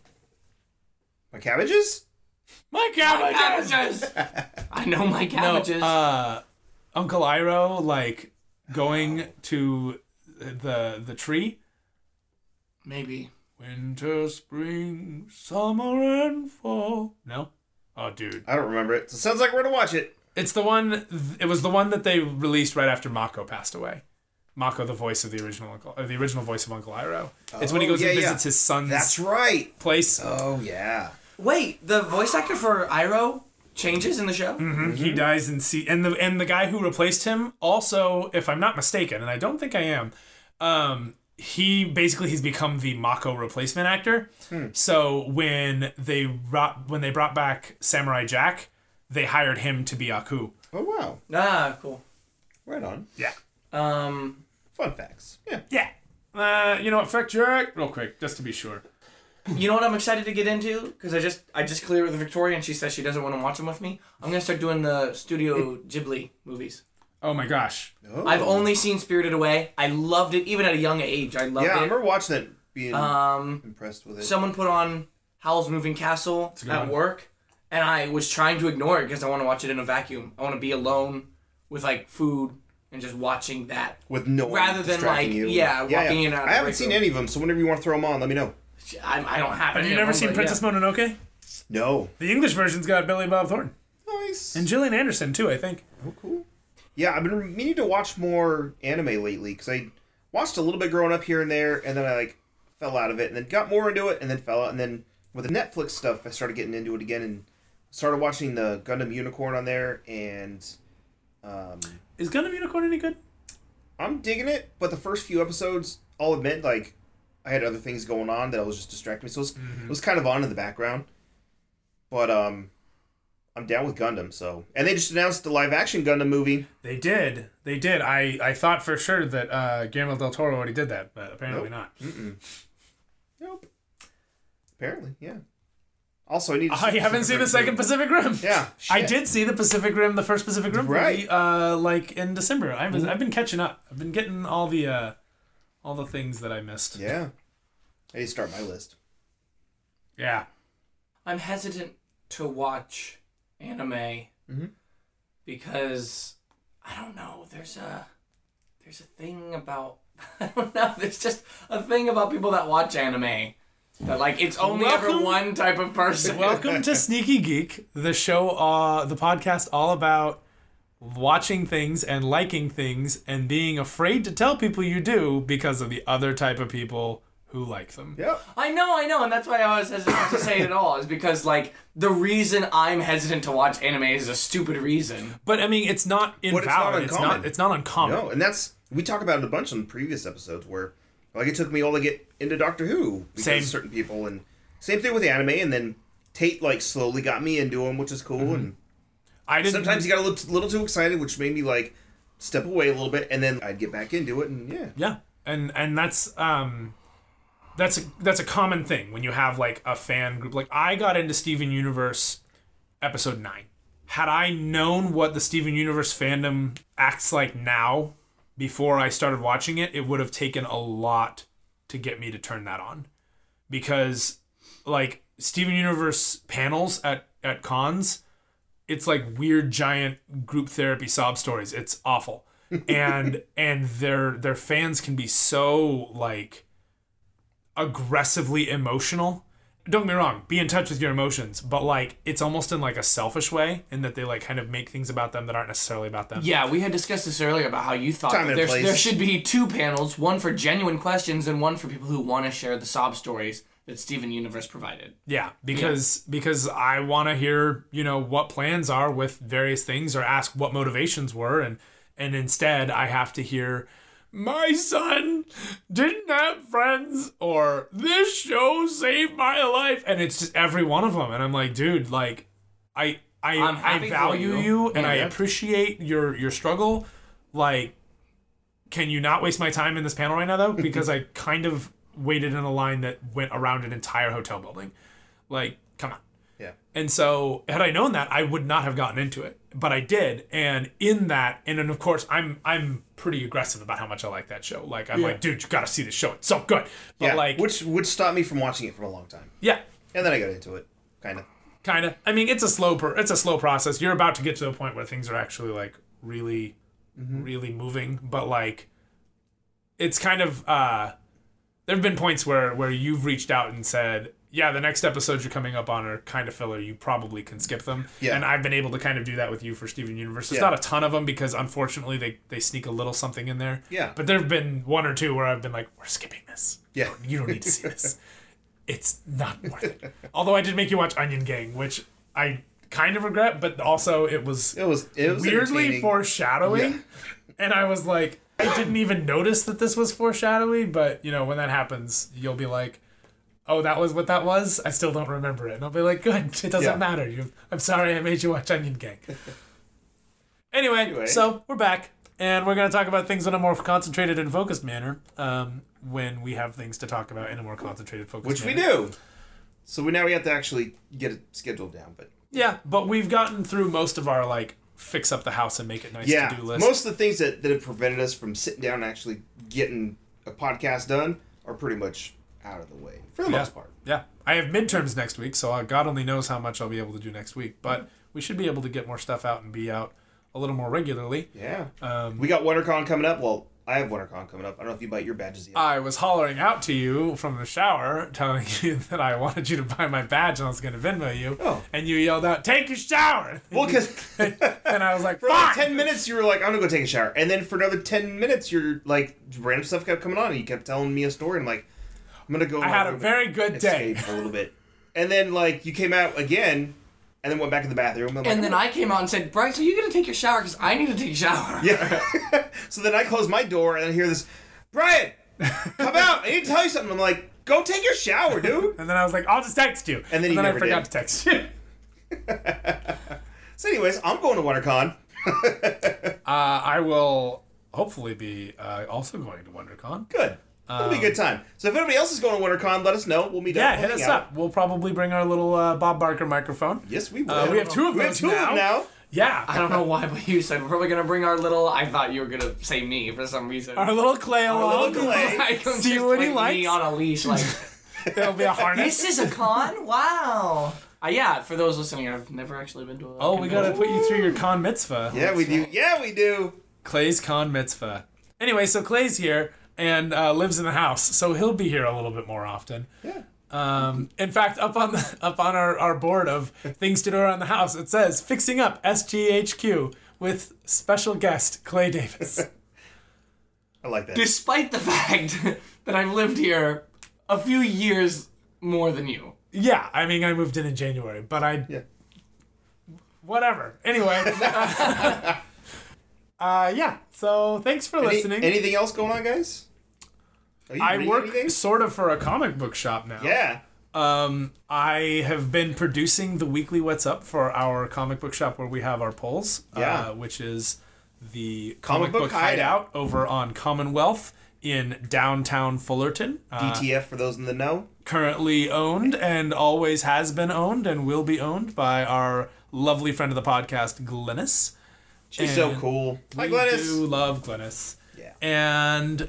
B: My cabbages?
A: My cabbages!
C: I know my cabbages.
A: No, Uncle Iroh, like, going to the tree?
C: Maybe.
A: Winter, spring, summer, and fall. No? Oh, dude.
B: I don't remember it. So it sounds like we're going to watch it.
A: It's the one... It was the one that they released right after Mako passed away. Mako, the voice of the original voice of Uncle Iroh. It's when he goes and visits his son's...
B: That's right.
A: ...place.
B: Oh, yeah.
C: Wait, the voice actor for Iroh changes in the show?
A: Mm-hmm. He dies and the guy who replaced him also, if I'm not mistaken, and I don't think I am, he's become the Mako replacement actor. So when they brought back Samurai Jack, they hired him to be Aku.
B: Oh, wow.
C: Ah, cool.
B: Right on.
A: Yeah.
B: Fun facts. Yeah.
A: Yeah. You know what? Fact check real quick, just to be sure.
C: You know what I'm excited to get into? Because I just cleared with Victoria and she says she doesn't want to watch them with me. I'm going to start doing the Studio Ghibli movies.
A: Oh my gosh.
B: Oh.
C: I've only seen Spirited Away. I loved it, even at a young age. I loved
B: Yeah, I
C: it.
B: remember watching it, being impressed with it.
C: Someone put on Howl's Moving Castle
A: a good
C: at
A: one.
C: work, and I was trying to ignore it because I want to watch it in a vacuum. I want to be alone with like food and just watching that.
B: With no one
C: rather than
B: distracting
C: like
B: you.
C: walking in and out of
B: I
C: the
B: haven't
C: break
B: seen
C: room.
B: any of them, so whenever you want to throw them on, let me know.
C: I don't have any.
A: Have you
C: of
A: never
C: them,
A: seen
C: but
A: Princess Mononoke?
B: No.
A: The English version's got Billy Bob Thornton.
B: Nice.
A: And Gillian Anderson, too, I think.
B: Oh, cool. Yeah, I've been meaning to watch more anime lately, because I watched a little bit growing up here and there, and then I like fell out of it, and then got more into it, and then fell out, and then with the Netflix stuff, I started getting into it again, and started watching the Gundam Unicorn on there, and
A: Is Gundam Unicorn any good?
B: I'm digging it, but the first few episodes, I'll admit, like, I had other things going on that was just distracting me, so it was kind of on in the background. But I'm down with Gundam, so. And they just announced the live-action Gundam movie.
A: They did. I thought for sure that Guillermo del Toro already did that, but apparently not.
B: Nope. Apparently, yeah. Also, I need to
A: I haven't seen the second Pacific Rim.
B: Yeah,
A: I
B: shit.
A: did see the Pacific Rim, the first Pacific Rim
B: Right.
A: movie, like in December. I've been catching up. I've been getting all the things that I missed.
B: Yeah. I need to start my list.
A: Yeah.
C: I'm hesitant to watch anime because I don't know. There's a thing about I don't know. There's just a thing about people that watch anime that like it's only ever
A: Welcome-
C: one type of person.
A: Welcome to Sneaky Geek, the show, the podcast all about watching things and liking things and being afraid to tell people you do because of the other type of people who like them.
B: Yep.
C: I know, and that's why I was hesitant to say it at all. Is because like the reason I'm hesitant to watch anime is a stupid reason.
A: But I mean, it's not invalid.
B: it's not uncommon.
A: It's not uncommon.
B: No, and we talk about it a bunch on previous episodes where, like, it took me all to get into Doctor Who because
A: Same.
B: of certain people, and same thing with anime, and then Tate, like, slowly got me into them, which is cool, and
A: I didn't.
B: sometimes you got a little too excited, which made me, like, step away a little bit, and then I'd get back into it, and yeah.
A: Yeah, and that's a common thing when you have like a fan group. Like I got into Steven Universe episode 9. Had I known what the Steven Universe fandom acts like now before I started watching it, it would have taken a lot to get me to turn that on. Because like Steven Universe panels at cons, it's like weird giant group therapy sob stories. It's awful. And their fans can be so like aggressively emotional. Don't get me wrong, be in touch with your emotions, but like it's almost in like a selfish way in that they like kind of make things about them that aren't necessarily about them.
C: Yeah, we had discussed this earlier about how you thought
B: Time
C: that
B: and place.
C: there should be 2 panels, one for genuine questions and one for people who want to share the sob stories that Steven Universe provided.
A: Yeah, because I want to hear, what plans are with various things or ask what motivations were, and instead I have to hear my son didn't have friends, or this show saved my life, and it's just every one of them, and I'm like, dude, like I
C: happy for
A: value
C: you.
A: you and I
B: Yeah.
A: appreciate your struggle. Like, can you not waste my time in this panel right now though? Because I kind of waited in a line that went around an entire hotel building. Like, come on.
B: Yeah.
A: And so, had I known that, I would not have gotten into it, but I did. And in that, and then of course, I'm pretty aggressive about how much I like that show. Like, I'm like, dude, you got to see this show. It's so good. But
B: Yeah,
A: like,
B: which would stop me from watching it for a long time.
A: yeah,
B: And then I got into it, kind of.
A: I mean, it's a slow process. You're about to get to the point where things are actually like really, really moving. But like, it's kind of there have been points where you've reached out and said, yeah, the next episodes you're coming up on are kind of filler. You probably can skip them.
B: Yeah.
A: And I've been able to kind of do that with you for Steven Universe. There's
B: Yeah.
A: not a ton of them because unfortunately they sneak a little something in there.
B: Yeah.
A: But there have been 1 or 2 where I've been like, we're skipping this.
B: Yeah.
A: You don't need to see this. It's not worth it. Although I did make you watch Onion Gang, which I kind of regret, but also it was
B: It was
A: weirdly
B: entertaining.
A: foreshadowing.
B: Yeah.
A: And I was like, I didn't even notice that this was foreshadowy, but, when that happens, you'll be like, oh, that was what that was? I still don't remember it. And I'll be like, good, it doesn't matter. I'm sorry I made you watch Onion Gang. Anyway, so we're back, and we're going to talk about things in a more concentrated and focused manner when we have things to talk about in a more concentrated, focused manner.
B: Which we do. So now we have to actually get it scheduled down, but...
A: Yeah, but we've gotten through most of our, fix up the house and make it nice to-do list.
B: Most of the things that have prevented us from sitting down and actually getting a podcast done are pretty much out of the way, for the most part.
A: Yeah. I have midterms next week, so God only knows how much I'll be able to do next week, but we should be able to get more stuff out and be out a little more regularly.
B: Yeah. We got WonderCon coming up. Well, I have WonderCon coming up. I don't know if you bought your badges yet.
A: I was hollering out to you from the shower, telling you that I wanted you to buy my badge and I was going to Venmo you. Oh. And you yelled out, take your shower!
B: Well, because...
A: and I was like,
B: for like 10 minutes, you were like, I'm going to go take a shower. And then for another 10 minutes, you're like, random stuff kept coming on and you kept telling me a story and like, I'm going to go...
A: I had a very good day.
B: A little bit. And then like, you came out again... And then went back in the bathroom.
C: And then I came out and said, Bryce, are you going to take your shower? Because I need to take a shower.
B: Yeah. So then I closed my door and I hear this, Brian, come out. I need to tell you something. I'm like, go take your shower, dude.
A: And then I was like, I'll just text you.
B: And then
A: I forgot to text you.
B: So anyways, I'm going to WonderCon.
A: I will hopefully be also going to WonderCon.
B: Good. It'll be a good time. So if anybody else is going to WonderCon, let us know. We'll meet up.
A: Yeah, hit us up. We'll probably bring our little Bob Barker microphone.
B: Yes, we will.
A: We have two of them now. Yeah.
C: I don't know why, but you said we're probably going to bring our little... I thought you were going to say me for some reason.
A: Our little clay along.
B: Our little clay.
A: See what he likes.
C: Me on a leash. Like,
A: it'll be a harness.
C: This is a con? Wow. Yeah, for those listening, I've never actually been to a...
A: Oh, we got to put you through your con mitzvah.
B: Yeah, we do. Yeah, we do.
A: Clay's con mitzvah. Anyway, so Clay's here. And lives in the house, so he'll be here a little bit more often.
B: Yeah.
A: In fact, up on our board of things to do around the house, it says "Fixing Up SGHQ" with special guest Clay Davis.
B: I like that.
C: Despite the fact that I've lived here a few years more than you.
A: Yeah, I mean, I moved in January, but whatever. Anyway. Yeah. So thanks for listening.
B: Anything else going on, guys?
A: I work sort of for a comic book shop now.
B: Yeah.
A: I have been producing the weekly What's Up for our comic book shop where we have our polls.
B: Yeah.
A: Which is the comic book hideout over on Commonwealth in downtown Fullerton.
B: DTF for those in the know.
A: Currently owned and always has been owned and will be owned by our lovely friend of the podcast, Glynis.
B: She's so cool. Hi, Glynis.
A: We do love Glynis.
B: Yeah.
A: And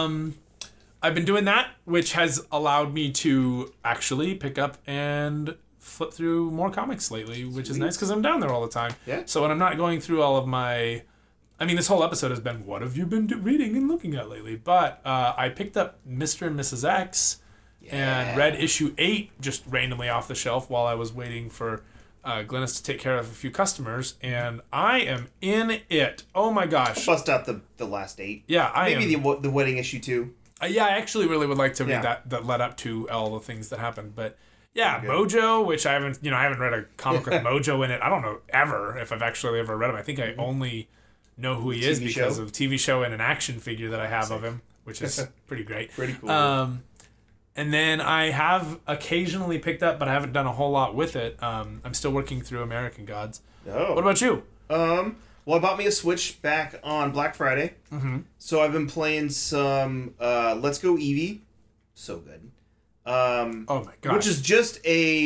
A: I've been doing that, which has allowed me to actually pick up and flip through more comics lately, which is nice because I'm down there all the time.
B: Yeah.
A: So when I'm not going through all of my... I mean, this whole episode has been, what have you been reading and looking at lately? But I picked up Mr. and Mrs. X and read issue 8 just randomly off the shelf while I was waiting for... Glynis to take care of a few customers, and I am in it. Oh my gosh!
B: Bust out the last 8.
A: Yeah,
B: maybe the wedding issue 2.
A: Yeah, I actually really would like to read that led up to all the things that happened. But yeah, Mojo, which I haven't read a comic with Mojo in it. I don't know ever if I've actually ever read him. I think I only know who he is because of TV show and an action figure that I have of him, which is pretty great.
B: Pretty cool.
A: And then I have occasionally picked up, but I haven't done a whole lot with it. I'm still working through American Gods.
B: Oh.
A: What about you?
B: Well, I bought me a Switch back on Black Friday.
A: Mm-hmm.
B: So I've been playing some Let's Go Eevee. So good.
A: Oh my gosh.
B: Which is just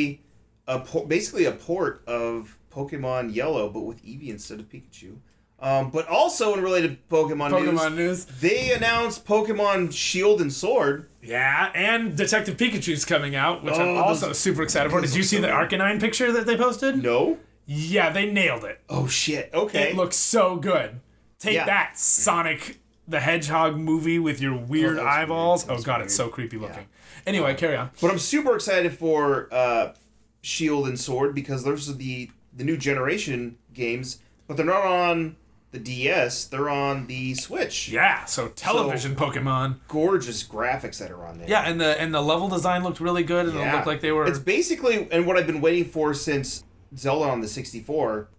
B: basically a port of Pokemon Yellow, but with Eevee instead of Pikachu. But also in related Pokemon news, they announced Pokemon Shield and Sword.
A: Yeah, and Detective Pikachu's coming out, which I'm also super excited for. Did you see the Arcanine picture that they posted?
B: No.
A: Yeah, they nailed it.
B: Oh, shit. Okay.
A: It looks so good. Take that, Sonic the Hedgehog movie with your weird eyeballs. Oh, God, it's so creepy looking. Yeah. Anyway, carry on.
B: But I'm super excited for Shield and Sword because those are the new generation games, but they're not on the DS, they're on the Switch.
A: Yeah, so television Pokemon.
B: Gorgeous graphics that are on there.
A: Yeah, and the level design looked really good, and it looked like they were...
B: It's basically, and what I've been waiting for since Zelda on the 64,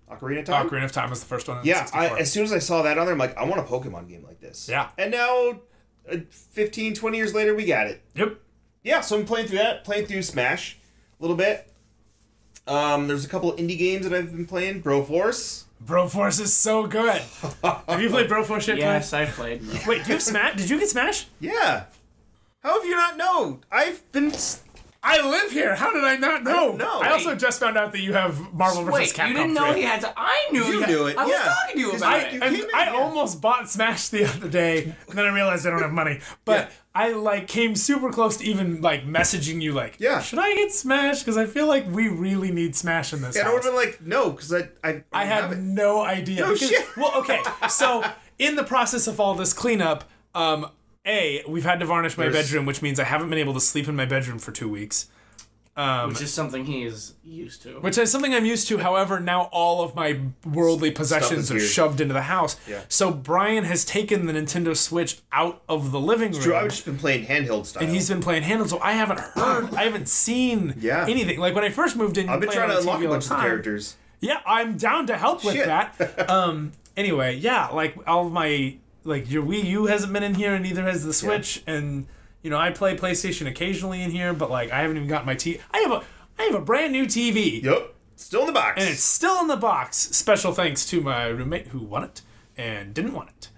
B: Ocarina of Time?
A: Ocarina of Time was the first one.
B: Yeah, as soon as I saw that on there, I'm like, I want a Pokemon game like this.
A: Yeah.
B: And now, 15, 20 years later, we got it.
A: Yep.
B: Yeah, so I'm playing through Smash a little bit. There's a couple of indie games that I've been playing. Broforce.
A: Broforce is so good. Have you played Broforce yet?
C: Yes, I've played.
A: Wait, do you have Smash? Did you get Smash?
B: Yeah. How have you not known? I've been...
A: I live here. How did I not know?
B: I don't know.
A: I also just found out that you have Marvel vs. Capcom 3.
C: You didn't know he had to. I knew
B: You
C: he had,
B: knew it,
C: I was
B: yeah.
C: talking to you about it.
A: I almost bought Smash the other day, and then I realized I don't have money. But I came super close to even messaging you should I get Smash? Because I feel like we really need Smash in this
B: Yeah, I
A: house.
B: would have been like, no, because I
A: had no idea.
B: No shit.
A: Well, okay, so in the process of all this cleanup, we've had to varnish my bedroom, which means I haven't been able to sleep in my bedroom for 2 weeks.
C: Which is something he is used to.
A: Which is something I'm used to. However, now all of my worldly possessions are shoved into the house.
B: Yeah.
A: So Brian has taken the Nintendo Switch out of the living room.
B: True, I've just been playing handheld style.
A: And he's been playing handheld, so I haven't heard, I haven't seen anything. Like when I first moved in,
B: I've been trying to unlock a bunch of
A: time.
B: characters.
A: Yeah, I'm down to help with that. Anyway, yeah, all of my your Wii U hasn't been in here, and neither has the Switch, and I play PlayStation occasionally in here, but I haven't even got my TV. I have a brand new TV.
B: Yep. Still in the box.
A: And it's still in the box. Special thanks to my roommate who won it and didn't want it.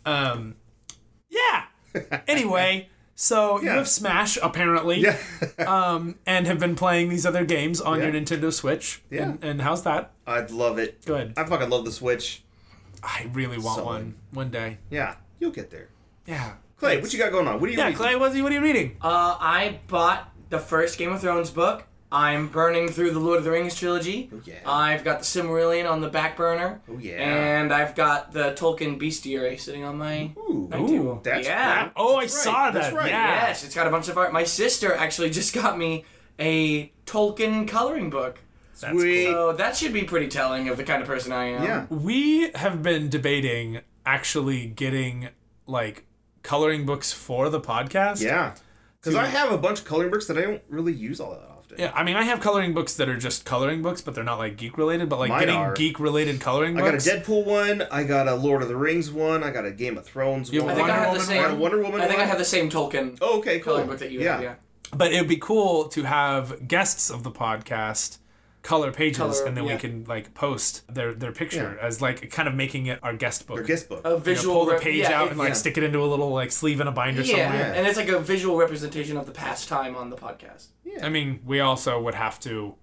A: Anyway, so you have Smash, apparently.
B: Yeah.
A: And have been playing these other games on your Nintendo Switch.
B: Yeah.
A: And how's that?
B: I'd love it.
A: Good.
B: I fucking love the Switch.
A: I really want one day.
B: Yeah. You'll get there.
A: Yeah.
B: Clay, what you got going on? What are you reading?
A: Clay, what are you reading?
C: I bought the first Game of Thrones book. I'm burning through the Lord of the Rings trilogy.
B: Oh, yeah.
C: I've got the Silmarillion on the back burner.
B: Oh, yeah.
C: And I've got the Tolkien Bestiary sitting on my...
A: Ooh.
B: That's
C: yeah.
A: Oh, I saw that.
B: That's right.
A: Yeah.
C: Yes, it's got a bunch of art. My sister actually just got me a Tolkien coloring book.
A: That's
B: Sweet.
A: cool.
C: So that should be pretty telling of the kind of person I am.
B: Yeah.
A: We have been debating actually getting, coloring books for the podcast.
B: Yeah. Because I have a bunch of coloring books that I don't really use all that often.
A: Yeah, I mean, I have coloring books that are just coloring books, but they're not geek related. But
B: Mine
A: getting
B: are.
A: geek related coloring books.
B: I got a Deadpool one. I got a Lord of the Rings one. I got a Game of Thrones
A: You
B: one.
C: I think I have the
A: Wonder
C: same.
B: I got a Wonder Woman
C: I think
B: one.
C: I have the same Tolkien
B: Oh, okay, cool.
C: coloring book that you have. Yeah.
A: But it would be cool to have guests of the podcast color pages, and then we can post their picture as kind of making it our guest book.
B: Their guest book.
C: A visual.
A: Pull the page out and stick it into a little sleeve in a binder
C: Yeah,
A: somewhere.
C: and it's a visual representation of the past time on the podcast.
B: Yeah.
A: I mean, we also would have to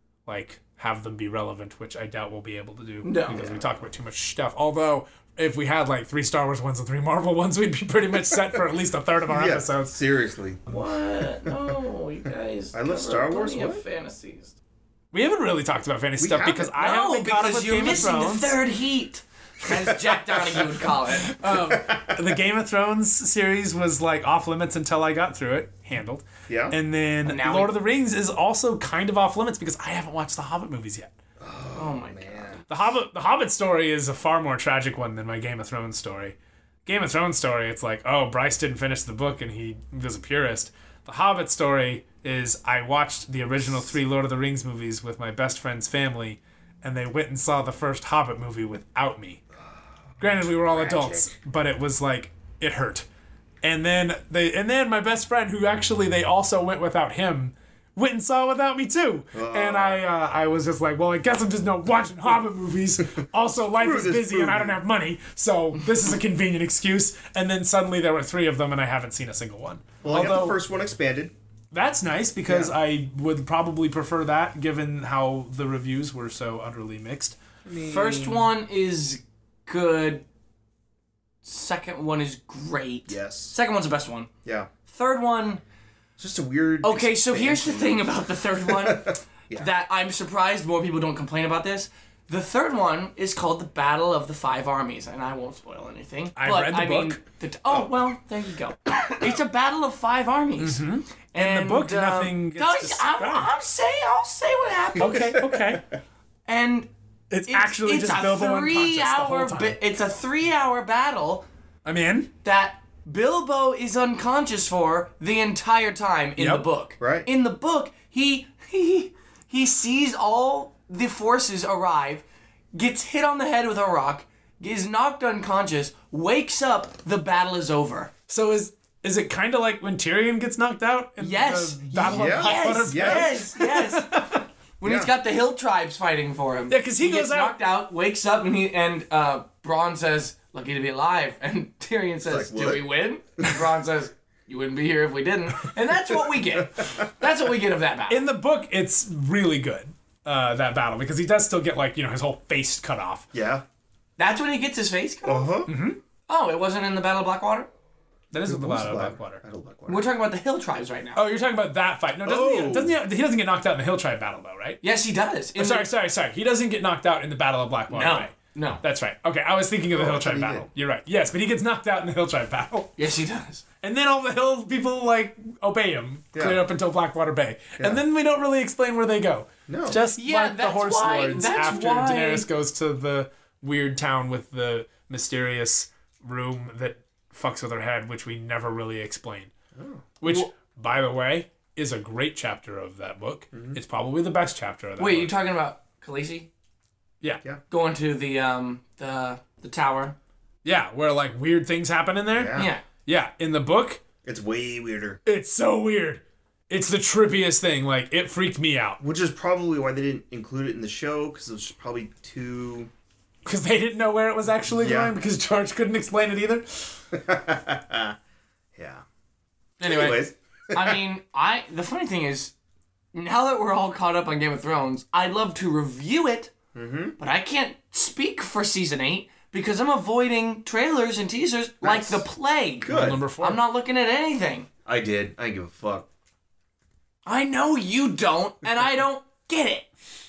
A: have them be relevant, which I doubt we'll be able to do because we talk about too much stuff. Although if we had 3 Star Wars ones and 3 Marvel ones, we'd be pretty much set for at least a third of our episodes.
B: Seriously.
C: What? No, you guys.
B: I love Star Wars,
C: Plenty of
B: what?
C: fantasies.
A: We haven't really talked about fantasy stuff because I haven't been caught up with
C: you're
A: Game of
C: missing the
A: Thrones.
C: third heat, as Jack Donaghy would call it.
A: The Game of Thrones series was off limits until I got through it, handled.
B: Yeah.
A: And then
C: now
A: Lord of the Rings is also kind of off limits because I haven't watched the Hobbit movies yet.
C: Oh my god.
A: The Hobbit story is a far more tragic one than my Game of Thrones story. Game of Thrones story, it's Bryce didn't finish the book and he was a purist. The Hobbit story is I watched the original 3 Lord of the Rings movies with my best friend's family, and they went and saw the first Hobbit movie without me. Granted, we were all adults, but it was it hurt. And then my best friend, who actually they also went without him, went and saw it without me too. And I was just well, I guess I'm just not watching Hobbit movies. Also, life is busy and I don't have money, so this is a convenient excuse. And then suddenly there were 3 of them and I haven't seen a single one.
B: Well, I got the first one expanded.
A: That's nice because I would probably prefer that given how the reviews were so utterly mixed.
C: First one is good. Second one is great.
B: Yes.
C: Second one's the best one.
B: Yeah.
C: Third one.
B: It's just a weird.
C: Okay, so here's the
B: expansion.
C: thing about the third one that I'm surprised more people don't complain about this. The third one is called the Battle of the Five Armies, and I won't spoil anything.
A: I've
C: but,
A: read the book.
C: Well, there you go. It's a battle of 5 armies. Mm-hmm.
A: In the book, nothing gets described.
C: I'll say what happened.
A: Okay.
C: And
A: It's actually just Bilbo unconscious the whole time.
C: It's a 3-hour battle
A: I'm in.
C: that Bilbo is unconscious for the entire time in the book.
B: Right.
C: In the book, he sees all the forces arrive, gets hit on the head with a rock, is knocked unconscious, wakes up, the battle is over.
A: So is it kind of like when Tyrion gets knocked out in
C: Yes.
A: the Battle
B: Yeah.
A: of Blackwater Bay?
C: Yes. When he's got the hill tribes fighting for him.
A: Yeah, 'cause he
C: gets
A: goes out-
C: knocked out, wakes up, and Bronn says, "Lucky to be alive." And Tyrion says,
B: like,
C: "Did
B: what?
C: we win?" And Bronn says, "You wouldn't be here if we didn't." And that's what we get. That's what we get of that battle.
A: In the book, it's really good, that battle, because he does still get, like, his whole face cut off.
B: Yeah.
C: That's when he gets his face cut off?
B: Uh-huh.
C: Oh, it wasn't in the Battle of Blackwater?
A: That is the
B: What was
A: Battle of
B: Black-
A: Blackwater.
B: Battle of Blackwater.
C: We're talking about the hill tribes right now.
A: Oh, you're talking about that fight. No, he doesn't get knocked out in the Hill Tribe battle, though, right?
C: Yes, he does. In
A: Sorry. He doesn't get knocked out in the Battle of Blackwater
C: No.
A: Bay.
C: No.
A: That's right. Okay, I was thinking of the
B: Oh, I
A: Hill
B: thought
A: Tribe
B: he
A: battle.
B: did.
A: You're right. Yes, but he gets knocked out in the Hill Tribe battle.
C: Yes, he does.
A: And then all the hill people, like, obey him,
B: Yeah.
A: clear up until Blackwater Bay.
B: Yeah.
A: And then we don't really explain where they go.
B: No.
A: Just
C: Yeah,
A: like the
C: that's
A: Horse
C: why-
A: Lords
C: that's
A: after
C: why-
A: Daenerys goes to the weird town with the mysterious room that fucks with her head, which we never really explain.
B: Oh.
A: Which, by the way, is a great chapter of that book.
B: Mm-hmm.
A: It's probably the best chapter of that
C: Wait,
A: book.
C: you talking about Khaleesi?
A: Yeah.
C: Going to the tower?
A: Yeah, where, like, weird things happen in there.
B: Yeah.
C: Yeah.
A: Yeah, in the book,
B: It's way weirder.
A: it's so weird. It's the trippiest thing. Like, it freaked me out.
B: Which is probably why they didn't include it in the show, because it was probably too...
A: Because they didn't know where it was actually
B: Yeah.
A: going, because George couldn't explain it either.
B: Yeah.
C: Anyway,
B: Anyways.
C: I mean, the funny thing is, now that we're all caught up on Game of Thrones, I'd love to review it, but I can't speak for season 8 because I'm avoiding trailers and teasers like the plague.
B: Good.
A: Number 4.
C: I'm not looking at anything.
B: I did. I didn't give a fuck.
C: I know you don't, and I don't get it.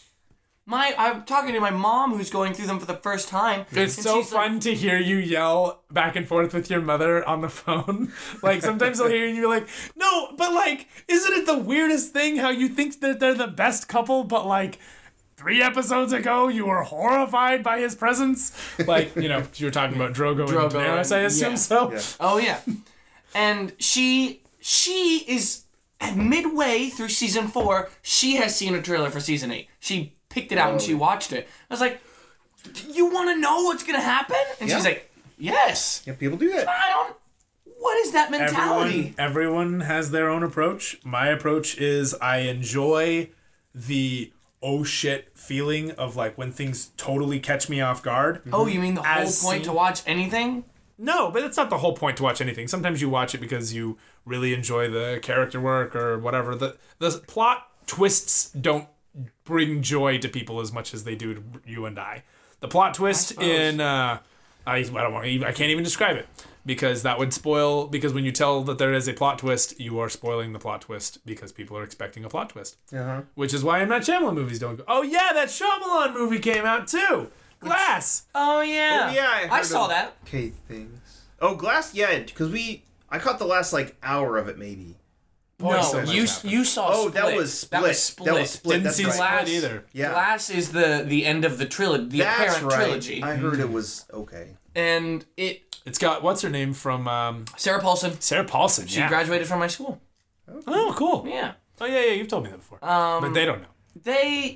C: I'm talking to my mom who's going through them for the first time.
A: It's
C: and
A: so
C: she's like,
A: fun to hear you yell back and forth with your mother on the phone. Like, sometimes I'll hear you and you're like, no, but, like, isn't it the weirdest thing how you think that they're the best couple, but, like, 3 episodes ago you were horrified by his presence? Like, you were talking about Drogo and Daenerys, I assume
C: yeah.
A: so?
B: Yeah.
C: Oh yeah, and she is at midway through season 4. She has seen a trailer for season 8. She picked it out and she watched it. I was like, "You want to know what's gonna happen?" And she's
B: Yeah.
C: like, "Yes."
B: Yeah, people do that.
C: I don't. What is that mentality?
A: Everyone has their own approach. My approach is I enjoy the oh shit feeling of, like, when things totally catch me off guard.
C: Oh, you mean the whole
A: As
C: point
A: seen-
C: to watch anything?
A: No, but it's not the whole point to watch anything. Sometimes you watch it because you really enjoy the character work or whatever. The plot twists don't bring joy to people as much as they do to you and I. The plot twist in I don't want to, I can't even describe it because that would spoil, because when you tell that there is a plot twist, you are spoiling the plot twist because people are expecting a plot twist.
B: Uh-huh.
A: Which is why M. Night Shyamalan movies don't go. Oh yeah, that Shyamalan movie came out too. Glass.
C: Oh yeah.
B: Oh, yeah, I
C: I
B: heard
C: saw
B: of-
C: that.
B: Okay, things. Oh, Glass? Yeah, because I caught the last, like, hour of it, maybe.
A: Boy, so
C: No,
A: much
C: you
A: happened.
C: you saw.
B: Oh,
C: Split.
B: that was Split.
C: That was Split.
B: That was Split.
A: Didn't
B: That's
A: see
B: right.
A: Split
C: Glass
A: either.
B: Yeah.
C: Glass is the end of the trilogy, the
B: That's
C: apparent
B: right.
C: trilogy,
B: I heard it was okay.
C: and
A: It's got, what's her name from
C: Sarah Paulson.
A: Sarah Paulson.
C: She
A: Yeah.
C: graduated from my school.
A: Oh, cool.
C: Yeah.
A: Oh yeah, you've told me that before. But they don't know.
C: They,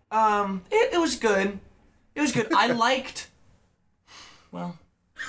C: it was good. It was good. I liked. Well,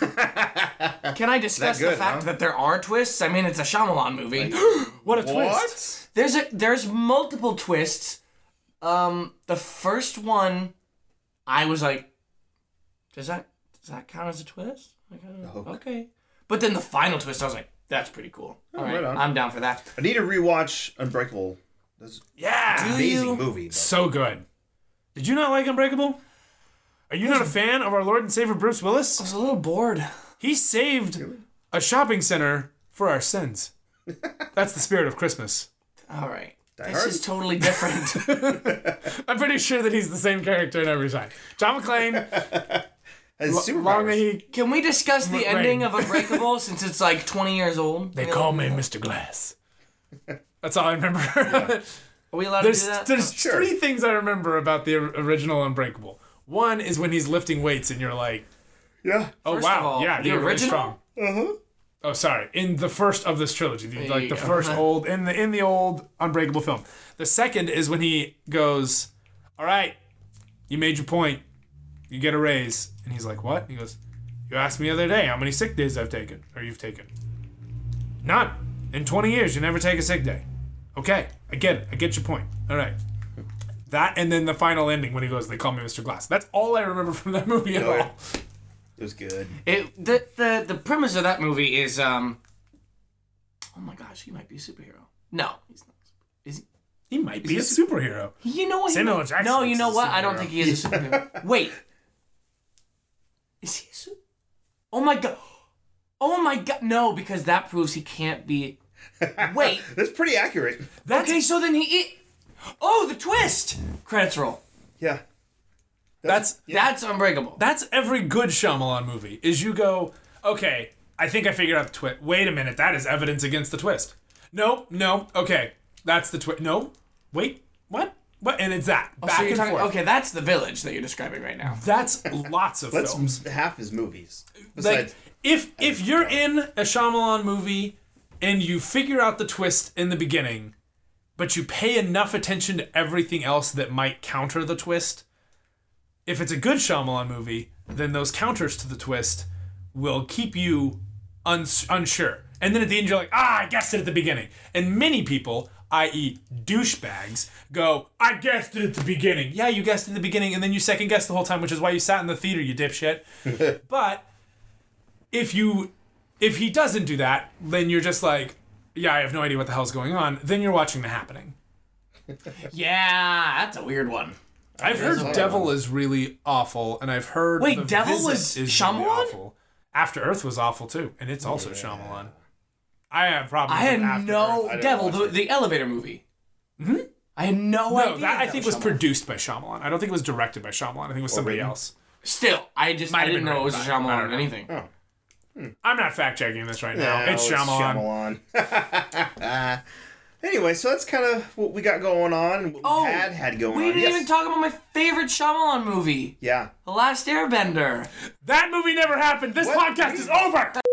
C: can I discuss
B: That good,
C: the fact
B: huh?
C: that there are twists? I mean, it's a Shyamalan movie.
A: What a twist.
C: There's multiple twists. The first one, I was like, does that count as a twist? Like, okay. But then the final twist, I was like, that's pretty cool. All right,
B: right on.
C: I'm down for that.
B: I need to rewatch Unbreakable. That's an
A: Yeah.
C: Do
B: amazing
C: you?
B: movie. But
A: So good. Did you not like Unbreakable? Are you not a fan of our Lord and Savior Bruce
C: I
A: Willis?
C: was a little bored.
A: He saved a shopping center for our sins. That's the spirit of Christmas.
C: All right. This
B: Hard?
C: is totally different.
A: I'm pretty sure that he's the same character in every side. John McClane,
B: Has superpowers.
A: long may he...
C: Can we discuss the
A: Rain.
C: ending of Unbreakable since it's like 20 years old?
A: They call me Mr. Glass. That's all I remember.
C: Are we allowed
A: There's
C: to do that?
A: there's
B: Sure.
A: 3 things I remember about the original Unbreakable. One is when he's lifting weights and you're like,
B: Yeah.
A: oh
C: First
A: wow,
C: of all,
A: yeah,
C: the
A: you're really
C: original?
A: strong.
B: Uh-huh.
A: Oh, sorry. In the first of this trilogy, like
C: you
A: the
C: go.
A: first old in the old Unbreakable film. The second is when he goes, "All right, you made your point. you get a raise. And he's like, what? He goes, you asked me the other day how many sick days I've taken, or you've taken. None. In 20 years, you never take a sick day. Okay, I get it. I get your point. All right. That, and then the final ending when he goes, they call me Mr. Glass. That's all I remember from that movie at all.
B: It was good.
C: The premise of that movie is, oh my gosh, he might be a superhero. No, he's not. Is he?
A: He might be a superhero.
C: You know what?
A: Samuel L. Jackson.
C: No, you know
A: is a
C: what? I don't
A: superhero.
C: think he is a superhero. Wait. Is he a superhero? Oh my god. Oh my god. No, because that proves he can't be. Wait.
B: That's pretty accurate.
C: Okay, so then Oh, the twist! Credits roll.
B: Yeah.
A: That's
C: Unbreakable.
A: That's every good Shyamalan movie, is you go, okay, I think I figured out the twist. Wait a minute, that is evidence against the twist. No, okay, that's the twist. No, wait, what? And it's that. Back
C: so you're
A: and
C: talking,
A: forth.
C: okay, that's The Village that you're describing right now.
A: That's lots of films.
B: That's half his movies.
A: Like, if you're in a Shyamalan movie and you figure out the twist in the beginning, but you pay enough attention to everything else that might counter the twist, if it's a good Shyamalan movie, then those counters to the twist will keep you unsure. And then at the end, you're like, I guessed it at the beginning. And many people, i.e. douchebags, go, I guessed it at the beginning. Yeah, you guessed it at the beginning, and then you second guessed the whole time, which is why you sat in the theater, you dipshit. But if he doesn't do that, then you're just like, yeah, I have no idea what the hell's going on. Then you're watching The Happening.
C: Yeah, that's a weird one.
A: I've heard Devil is really awful, and I've heard
C: Wait,
A: The
C: Devil
A: Visit
C: was
A: is
C: Shyamalan?
A: really awful. After Earth was awful too, and it's also Shyamalan. I have problems.
C: I had
A: with After
C: no
A: Earth.
C: Devil, the elevator movie. Mm-hmm. I had no idea.
A: No, that I think was
C: Shyamalan.
A: produced by Shyamalan. I don't think it was directed by Shyamalan. I think it was somebody
B: written.
A: else.
C: Still, I
A: Might have
C: didn't
A: been
C: know it was a
A: written by- I
C: Shyamalan
A: don't
C: or
A: know.
C: anything.
B: Oh.
A: I'm not fact checking this right now.
B: No,
A: It's Shyamalan.
B: Shyamalan. Anyway, so that's kind of what we got going on, and what we had going on.
C: We didn't
B: Yes.
C: even talk about my favorite Shyamalan movie,
B: Yeah.
C: The Last Airbender.
A: That movie never happened. This
B: What?
A: podcast is over.